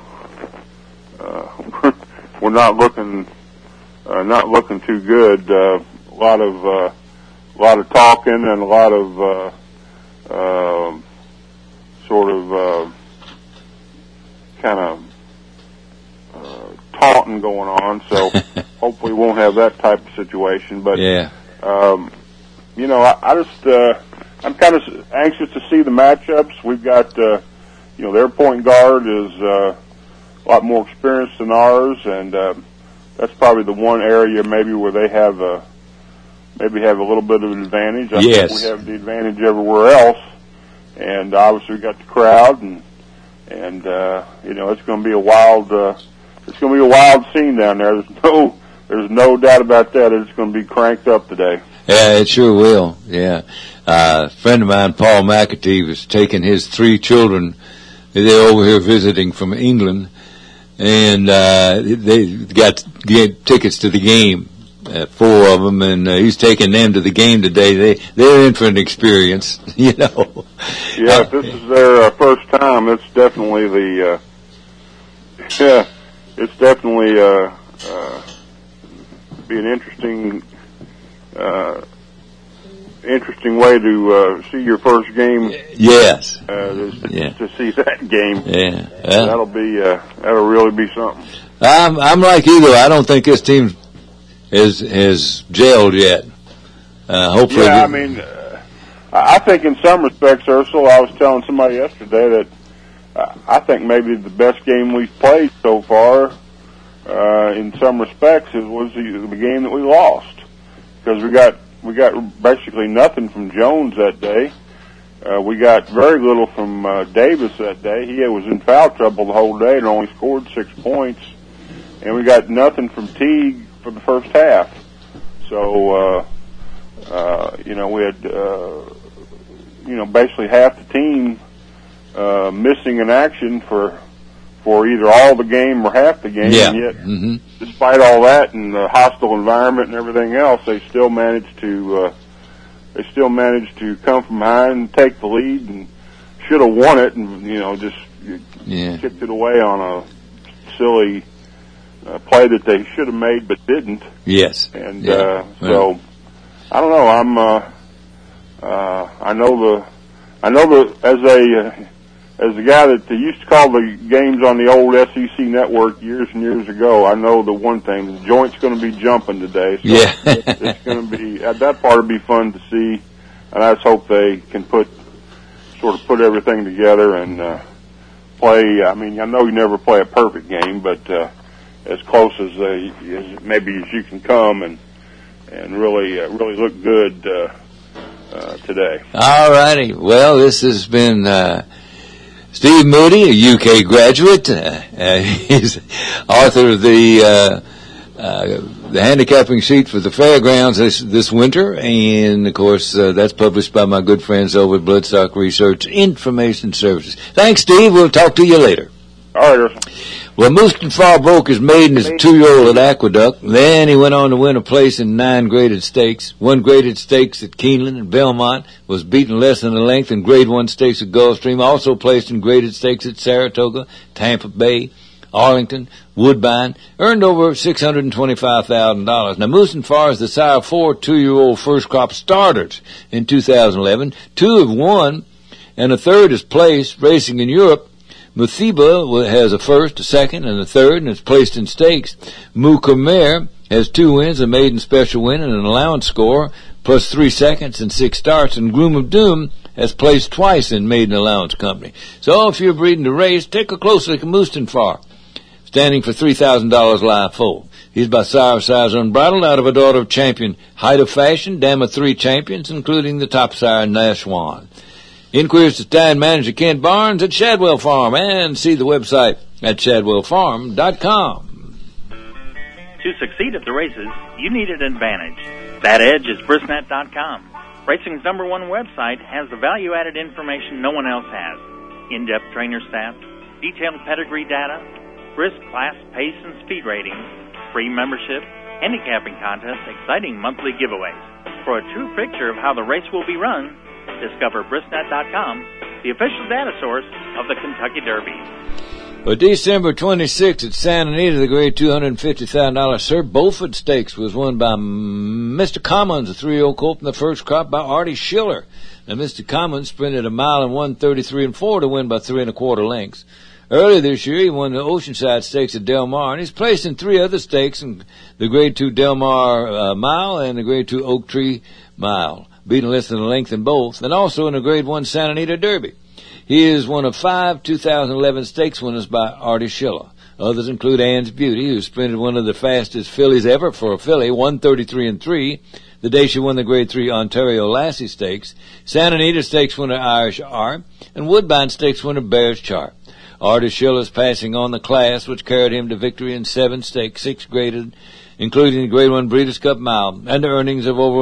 were not looking too good. A lot of talking and a lot of kind of taunting going on. So hopefully we won't have that type of situation. But yeah. I'm kind of anxious to see the matchups. We've got their point guard is a lot more experienced than ours, and that's probably the one area maybe where they have a little bit of an advantage. I think we have the advantage everywhere else, and obviously we got the crowd, and it's going to be a wild scene down there. There's no doubt about that. It's going to be cranked up today. Yeah, it sure will. Yeah, a friend of mine, Paul McAtee, was taking his 3 children. They're over here visiting from England, and they got tickets to the game. 4 of them, and he's taking them to the game today. They're in for an experience, you know. Yeah, if this is their first time, it's definitely be an interesting way to see your first game. Yes. To see that game. Yeah. That'll really be something. I'm like you though. I don't think this team is gelled yet. Hopefully. Yeah, I mean, I think in some respects, Ursula, I was telling somebody yesterday that I think maybe the best game we've played so far, in some respects, was the game that we lost, because we got basically nothing from Jones that day. We got very little from Davis that day. He was in foul trouble the whole day and only scored 6 points, and we got nothing from Teague for the first half. So we had basically half the team missing in action for either all the game or half the game. Yeah. And yet, despite all that and the hostile environment and everything else, they still managed to come from behind and take the lead, and should have won it, and just kicked it away on a silly play that they should have made but didn't. Yes. And so I don't know. I know as as the guy that used to call the games on the old SEC network years and years ago, I know the one thing, the joint's going to be jumping today. So yeah. It's going to be, that part will be fun to see, and I just hope they can put everything together and play. I mean, I know you never play a perfect game, but as close as maybe as you can come and really look good today. All righty. Well, this has been Steve Moody, a UK graduate. He's author of the handicapping sheet for the fairgrounds this winter, and of course that's published by my good friends over at Bloodstock Research Information Services. Thanks, Steve. We'll talk to you later. All right, Ursula. Well, Mustenfar broke his maiden as a 2-year-old at Aqueduct. Then he went on to win a place in 9 graded stakes. 1 graded stakes at Keeneland and Belmont, was beaten less than a length in grade 1 stakes at Gulfstream, also placed in graded stakes at Saratoga, Tampa Bay, Arlington, Woodbine, earned over $625,000. Now, Mustenfar is the sire of 4 2-year-old first crop starters in 2011. 2 have won, and a third is placed racing in Europe. Muthiba has a first, a second, and a third, and is placed in stakes. Mukamer has 2 wins, a maiden special win, and an allowance score, plus 3 seconds and 6 starts. And Groom of Doom has placed twice in maiden allowance company. So if you're breeding to race, take a close look at Mustenfar, standing for $3,000 live foal. He's by sire of size unbridled, out of a daughter of champion Height of Fashion, dam of 3 champions, including the top sire Nashwan. Inquiries to Stein manager Kent Barnes at Shadwell Farm, and see the website at shadwellfarm.com. To succeed at the races, you need an advantage. That edge is Brisnet.com. Racing's #1 website has the value-added information no one else has. In-depth trainer staff, detailed pedigree data, brisk class, pace, and speed ratings, free membership, handicapping contests, exciting monthly giveaways. For a true picture of how the race will be run, discover Brisnet.com, the official data source of the Kentucky Derby. Well, December 26th at Santa Anita, the grade $250,000 Sir Beaufort Stakes was won by Mr. Commons, a 3-year-old colt in the first crop by Artie Schiller. Now, Mr. Commons sprinted a mile in 1:33.4 to win by 3 1/4 lengths. Earlier this year, he won the Oceanside Stakes at Del Mar, and he's placed in 3 other stakes, in the grade 2 Del Mar Mile and the grade 2 Oak Tree Mile, beating less than a length in both, and also in the grade 1 Santa Anita Derby. He is one of 5 2011 stakes winners by Artie Schiller. Others include Anne's Beauty, who sprinted one of the fastest fillies ever for a filly, 1:33.3, the day she won the grade 3 Ontario Lassie Stakes, Santa Anita Stakes winner Irish Art, and Woodbine Stakes winner Bear's Chart. Artie Schiller's passing on the class, which carried him to victory in 7 stakes, 6 graded, including the Grade 1 Breeders' Cup Mile, and earnings of over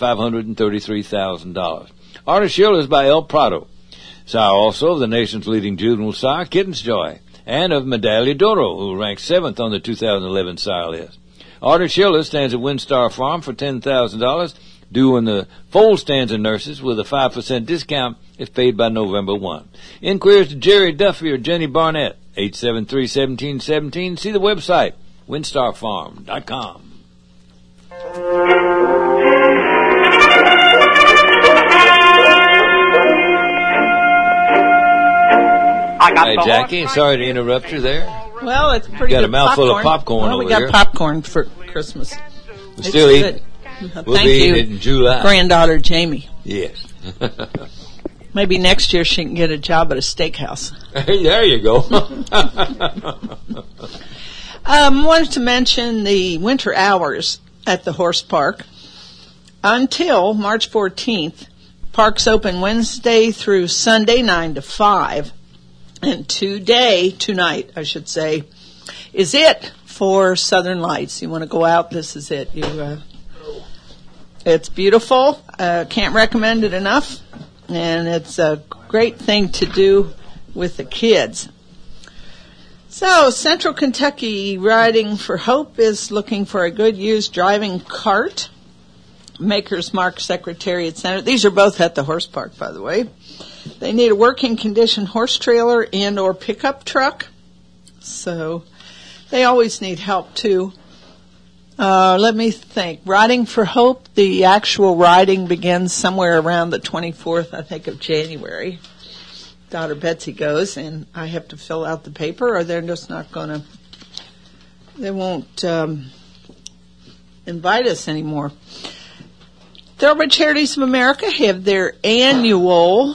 $1,533,000. Artie Schiller is by El Prado, sire also of the nation's leading juvenile sire, Kitten's Joy, and of Medaglia d'Oro, who ranked 7th on the 2011 sire list. Artie Schiller stands at Windstar Farm for $10,000, due in the foal stands and nurses with a 5% discount if paid by November 1. Inquiries to Jerry Duffy or Jenny Barnett, 873-1717. See the website, windstarfarm.com. Hi, Jackie. Sorry to interrupt you there. Well, it's pretty got good. A mouthful of popcorn well, over we got here. popcorn for Christmas. We'll still eat. We'll Thank be you, eating it in July. Granddaughter Jamie. Yes. Maybe next year she can get a job at a steakhouse. Hey, there you go. Wanted to mention the winter hours at the horse park. Until March 14th, parks open Wednesday through Sunday 9 to 5. And tonight, I should say, is it for Southern Lights. You want to go out, this is it. It's beautiful. Can't recommend it enough. And it's a great thing to do with the kids. So, Central Kentucky Riding for Hope is looking for a good used driving cart. Maker's Mark Secretariat Center. These are both at the horse park, by the way. They need a working condition horse trailer and or pickup truck. So, they always need help, too. Let me think. Riding for Hope, the actual riding begins somewhere around the 24th, I think, of January. daughter Betsy goes, and I have to fill out the paper, or they're just not going to. They won't invite us anymore. Thoroughbred Charities of America have their annual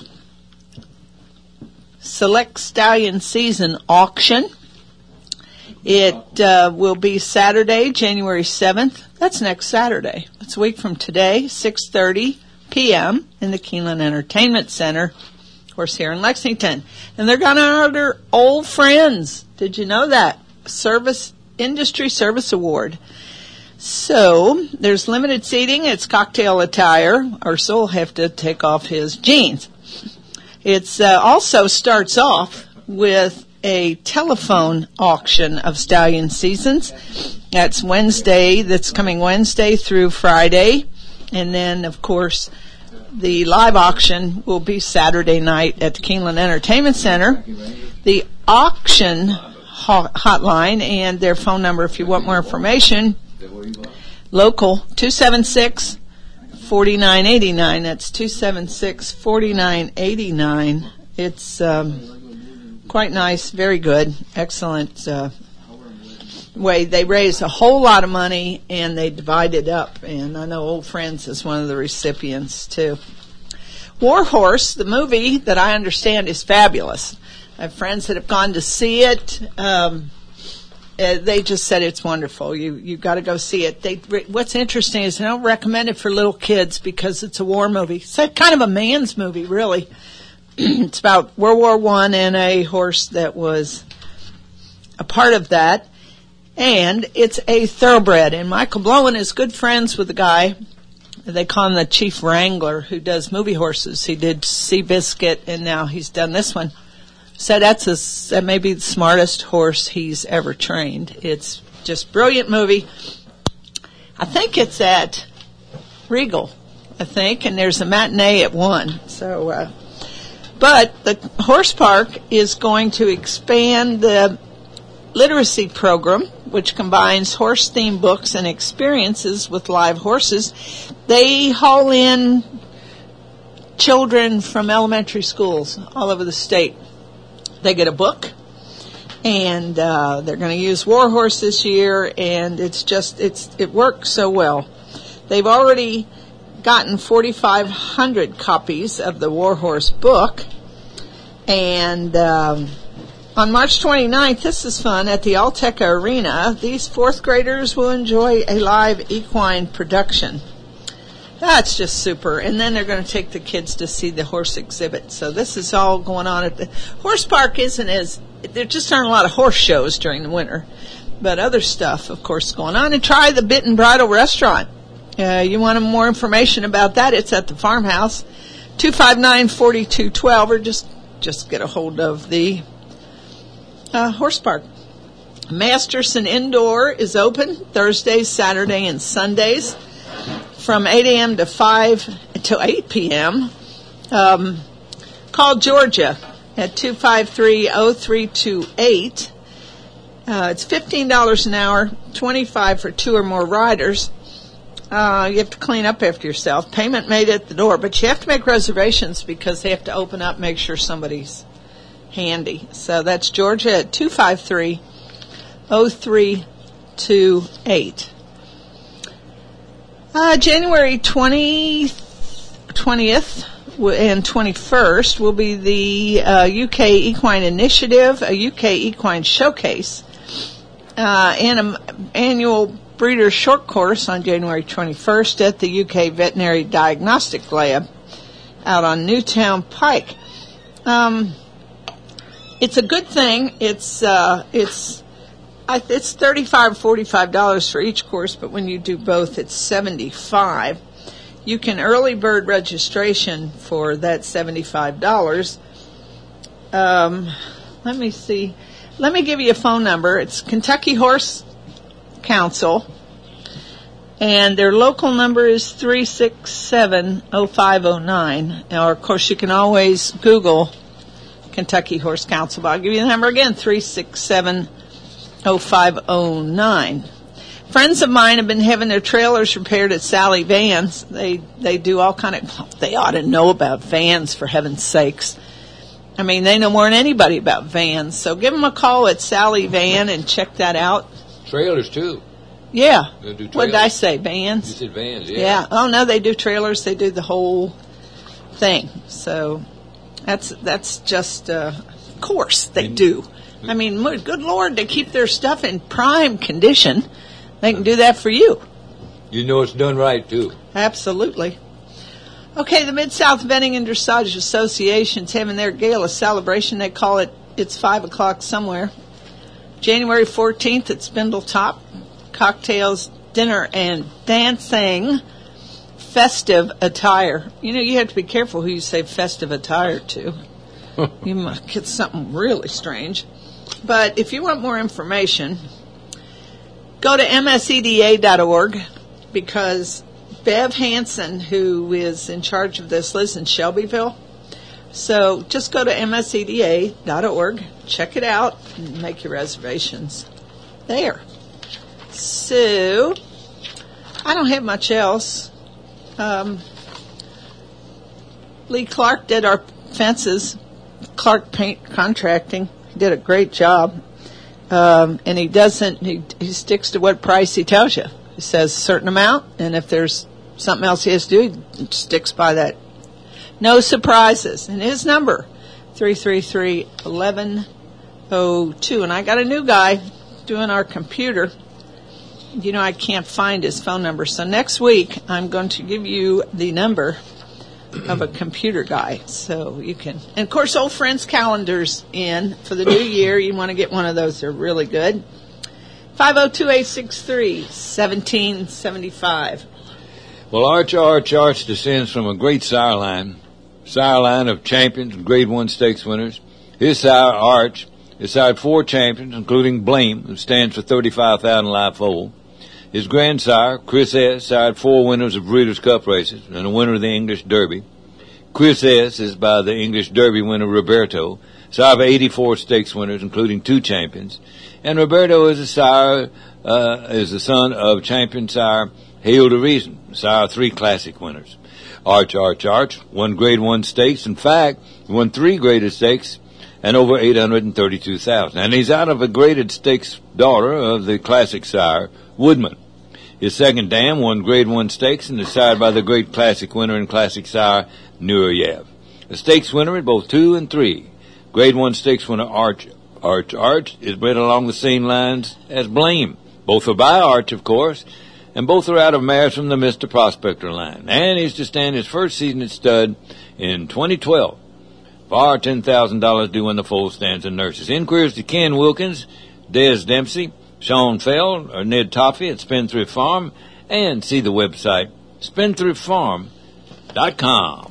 Select Stallion Season Auction. It will be Saturday, January 7th. That's next Saturday. That's a week from today, 6:30 p.m. in the Keeneland Entertainment Center, of course, here in Lexington. And they're going to honor old friends. Did you know that? Industry Service Award. So, there's limited seating. It's cocktail attire. Ursula will have to take off his jeans. It's also starts off with a telephone auction of stallion seasons. That's coming Wednesday through Friday. And then, of course, the live auction will be Saturday night at the Keeneland Entertainment Center. The auction hotline and their phone number if you want more information, local 276-4989. That's 276-4989. It's quite nice, very good, excellent way. They raise a whole lot of money and they divide it up, and I know Old Friends is one of the recipients too. War Horse, the movie that I understand is fabulous. I have friends that have gone to see it. They just said it's wonderful. You got to go see it. What's interesting is they don't recommend it for little kids because it's a war movie. It's kind of a man's movie, really. It's about World War I and a horse that was a part of that. And it's a thoroughbred. And Michael Blowen is good friends with the guy. They call him the Chief Wrangler, who does movie horses. He did Seabiscuit, and now he's done this one. So that may be the smartest horse he's ever trained. It's just brilliant movie. I think it's at Regal, and there's a matinee at 1. So, but the horse park is going to expand the literacy program, which combines horse-themed books and experiences with live horses. They haul in children from elementary schools all over the state. They get a book, and they're going to use War Horse this year, and it works so well. They've already gotten 4,500 copies of the War Horse book, and on March 29th, this is fun, at the Alteca Arena, these fourth graders will enjoy a live equine production. That's just super. And then they're going to take the kids to see the horse exhibit. So this is all going on at the horse park. There just aren't a lot of horse shows during the winter, but other stuff, of course, going on. And try the Bit and Bridle restaurant. You want more information about that? It's at the farmhouse, 259-4212, or just get a hold of the horse park. Masterson Indoor is open Thursdays, Saturday, and Sundays from 8 a.m. to 8 p.m. Call Georgia at 253-0328. It's $15 an hour, $25 for 2 or more riders. You have to clean up after yourself. Payment made at the door, but you have to make reservations because they have to open up, make sure somebody's handy. So that's Georgia at 253-0328. January 20th and 21st will be the UK Equine Initiative, a UK Equine Showcase, and an annual breeder short course on January 21st at the UK Veterinary Diagnostic Lab out on Newtown Pike. It's a good thing. It's $35 or $45 for each course, but when you do both, it's $75. You can early bird registration for that $75. Let me see. Let me give you a phone number. It's Kentucky Horse Council, and their local number is 367-0509. Or, of course, you can always Google Kentucky Horse Council, but I'll give you the number again, 367-0509. Friends of mine have been having their trailers repaired at Sally Vans. They do all kind of, they ought to know about vans, for heaven's sakes. I mean, they know more than anybody about vans. So give them a call at Sally Van and check that out. Trailers, too. Yeah. They do trailers. What did I say? Vans? You said vans, yeah. Yeah. Oh, no, they do trailers. They do the whole thing. So that's just, of course, they do. I mean, good Lord, they keep their stuff in prime condition. They can do that for you. You know it's done right, too. Absolutely. Okay, the Mid-South Vending and Dressage Association's having their gala celebration. They call it It's 5 o'clock somewhere. January 14th at Spindletop. Cocktails, dinner, and dancing. Festive attire. You know, you have to be careful who you say festive attire to. You might get something really strange. But if you want more information, go to mseda.org, because Bev Hansen, who is in charge of this, lives in Shelbyville. So just go to mseda.org, check it out, and make your reservations there. So, I don't have much else. Lee Clark did our fences. Clark Paint Contracting did a great job. And he sticks to what price he tells you. He says a certain amount, and if there's something else he has to do, he sticks by that. No surprises. And his number, 333-1102. And I got a new guy doing our computer. You know, I can't find his phone number. So next week, I'm going to give you the number of a computer guy. So you can. And, of course, Old Friends Calendar's in for the new year. You want to get one of those. They're really good. 502-863-1775. Well, Arch descends from a great sire line of champions and Grade 1 stakes winners. His sire, Arch, has sired 4 champions, including Blame, who stands for 35,000 live foal. His grandsire, Chris S., sired 4 winners of Breeders' Cup races and a winner of the English Derby. Chris S. is by the English Derby winner Roberto, sire of 84 stakes winners, including 2 champions. And Roberto is the son of champion sire Hail to Reason, sire of 3 classic winners. Arch won Grade 1 stakes. In fact, he won 3 graded stakes and over 832,000. And he's out of a graded stakes daughter of the classic sire, Woodman. His second dam won Grade 1 stakes and is sired by the great classic winner and classic sire, Nureyev. A stakes winner at both 2 and 3. Grade 1 stakes winner Arch is bred along the same lines as Blame. Both are by Arch, of course, and both are out of mares from the Mr. Prospector line. And he's to stand his first season at stud in 2012. For $10,000 due when the foal stands and nurses. Inquiries to Ken Wilkins, Des Dempsey, Sean Feld, or Ned Toffee at Spendthrift Farm, and see the website, spendthriftfarm.com.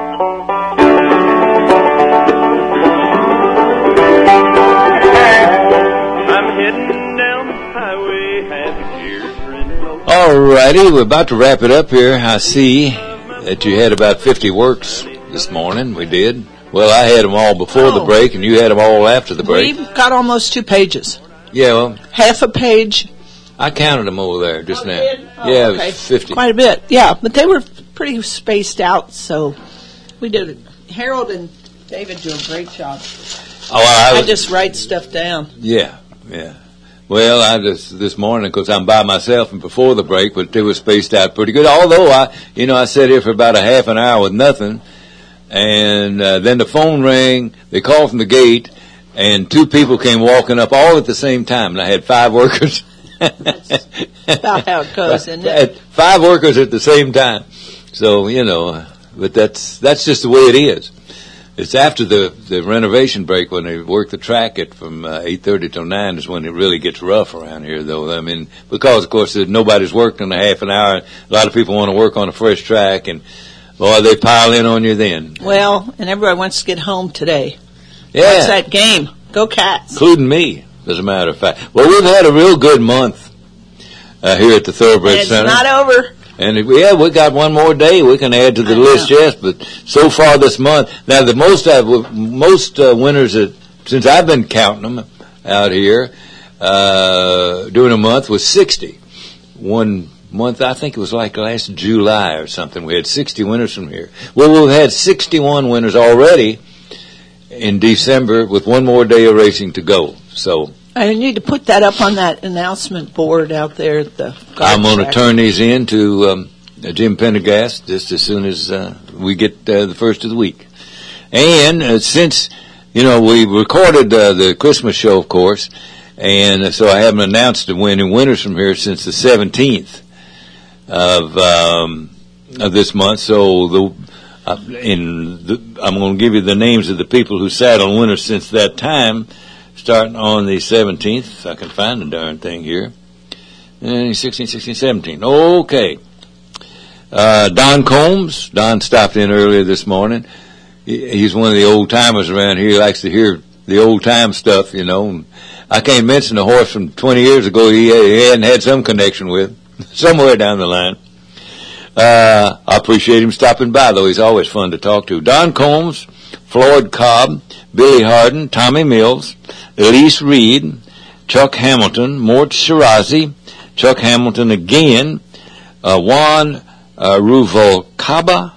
I'm heading down the highway, half a year for All righty, we're about to wrap it up here. I see that you had about 50 works this morning. We did. Well, I had them all before the break, and you had them all after the break. We've got almost 2 pages. Yeah, well. Half a page. I counted them over there just now. Oh, yeah, okay. It was 50. Quite a bit, yeah. But they were pretty spaced out, so we did it. Harold and David do a great job. Oh, I just write stuff down. Yeah. Well, I just, this morning, because I'm by myself and before the break, but they were spaced out pretty good. Although I sat here for about a half an hour with nothing, and then the phone rang, they called from the gate, and 2 people came walking up all at the same time, and I had 5 workers. That's about how it goes, isn't it? 5 workers at the same time. So, but that's just the way it is. It's after the renovation break when they work the track from 8:30 till 9 is when it really gets rough around here, though. I mean, because, of course, nobody's worked in a half an hour. A lot of people want to work on a fresh track, and, boy, they pile in on you then. Well, and everybody wants to get home today. Yeah. What's that game? Go Cats. Including me, as a matter of fact. Well, we've had a real good month here at the Thoroughbred Center. It's not over. And we got one more day we can add to the list, yes. But so far this month, now the most winners since I've been counting them out here during a month was 60. One month, I think it was like last July or something. We had 60 winners from here. Well, we've had 61 winners already in December with one more day of racing to go. So I need to put that up on that announcement board out there at the I'm going to turn these in to Jim Pendergast just as soon as we get the first of the week. And since, we recorded the Christmas show, of course, and so I haven't announced the winning winners from here since the 17th of this month. So I'm going to give you the names of the people who sat on winners since that time, starting on the 17th. If I can find the darn thing here. 16, 16, 17. Okay. Don Combs. Don stopped in earlier this morning. He's one of the old timers around here. He likes to hear the old time stuff, I can't mention a horse from 20 years ago he hadn't had some connection with, somewhere down the line. I appreciate him stopping by, though. He's always fun to talk to. Don Combs, Floyd Cobb, Billy Harden, Tommy Mills, Elise Reed, Chuck Hamilton, Mort Shirazi, Chuck Hamilton again, Juan Ruvalcaba.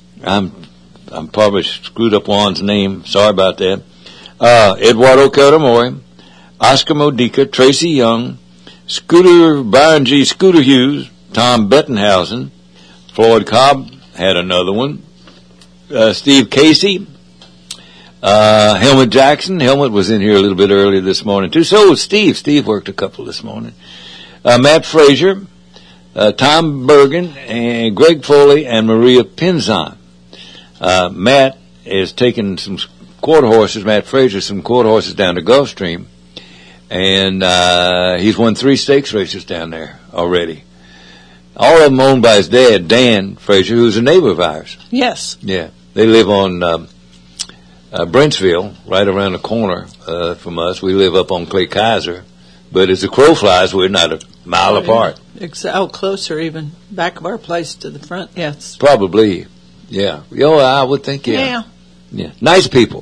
I'm probably screwed up Juan's name. Sorry about that. Eduardo Caldemore, Oscar Modica, Tracy Young, Byron G. Scooter Hughes, Tom Bettenhausen, Floyd Cobb had another one, Steve Casey, Helmut Jackson. Helmut was in here a little bit earlier this morning, too. So was Steve. Steve worked a couple this morning. Matt Frazier, Tom Bergen, and Greg Foley, and Maria Pinzon. Matt is taking some quarter horses, Matt Frazier, some quarter horses down to Gulfstream, and he's won 3 stakes races down there already. All of them owned by his dad, Dan Frazier, who's a neighbor of ours. Yes. Yeah. They live on Brentsville, right around the corner from us. We live up on Clay Kaiser, but as the crow flies, we're not a mile apart. Closer even, back of our place to the front, yes. Probably, yeah. I would think, yeah. Yeah. Nice people.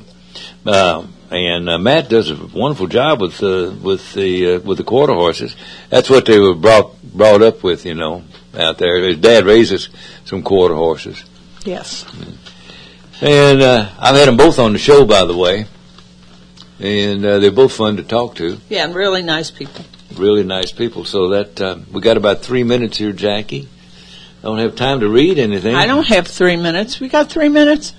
And Matt does a wonderful job with the quarter horses. That's what they were brought up with, out there. His dad raises some quarter horses. Yes. And I've had them both on the show, by the way, and they're both fun to talk to. Yeah, and really nice people. Really nice people. So that we got about 3 minutes here, Jackie. I don't have time to read anything. I don't have 3 minutes. We got 3 minutes.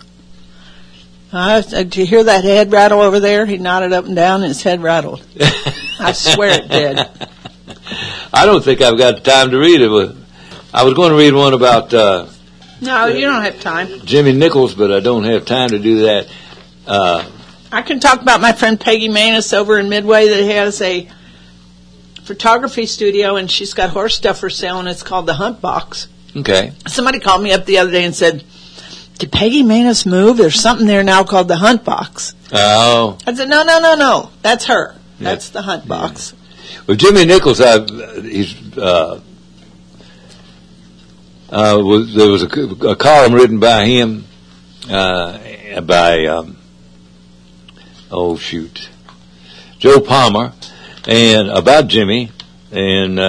Did you hear that head rattle over there? He nodded up and down, and his head rattled. I swear it did. I don't think I've got time to read it. I was going to read one about no, you don't have time. Jimmy Nichols, but I don't have time to do that. I can talk about my friend Peggy Maness over in Midway that has a photography studio, and she's got horse stuff for sale, and it's called the Hunt Box. Okay. Somebody called me up the other day and said, did Peggy Maness move? There's something there now called the Hunt Box. Oh. I said, no. That's her. That's the Hunt Box. Well, Jimmy Nichols, he's there was a column written by him by Joe Palmer, and about Jimmy, and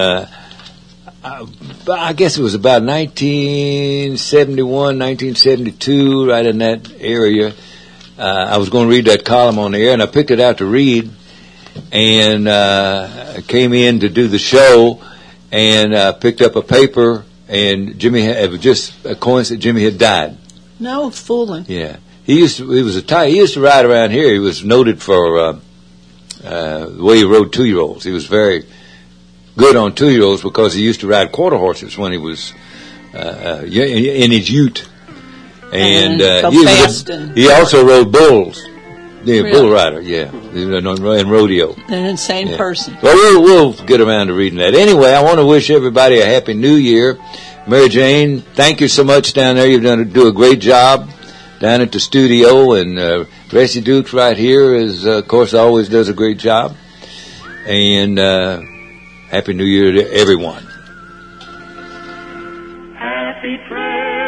I guess it was about 1971, 1972, right in that area. I was going to read that column on the air, and I picked it out to read, and came in to do the show, and picked up a paper, and it was just a coincidence Jimmy had died. No fooling. Yeah. He used to ride around here. He was noted for the way he rode 2-year-olds. He was very good on 2-year-olds because he used to ride quarter horses when he was in his youth. And he also rode bulls. Yeah, really? Bull rider, yeah, and rodeo. An insane person. Well, we'll get around to reading that. Anyway, I want to wish everybody a happy New Year. Mary Jane, thank you so much down there. You've do a great job down at the studio, and Ressie Dukes right here is, of course, always does a great job. And happy New Year to everyone. Happy Christmas.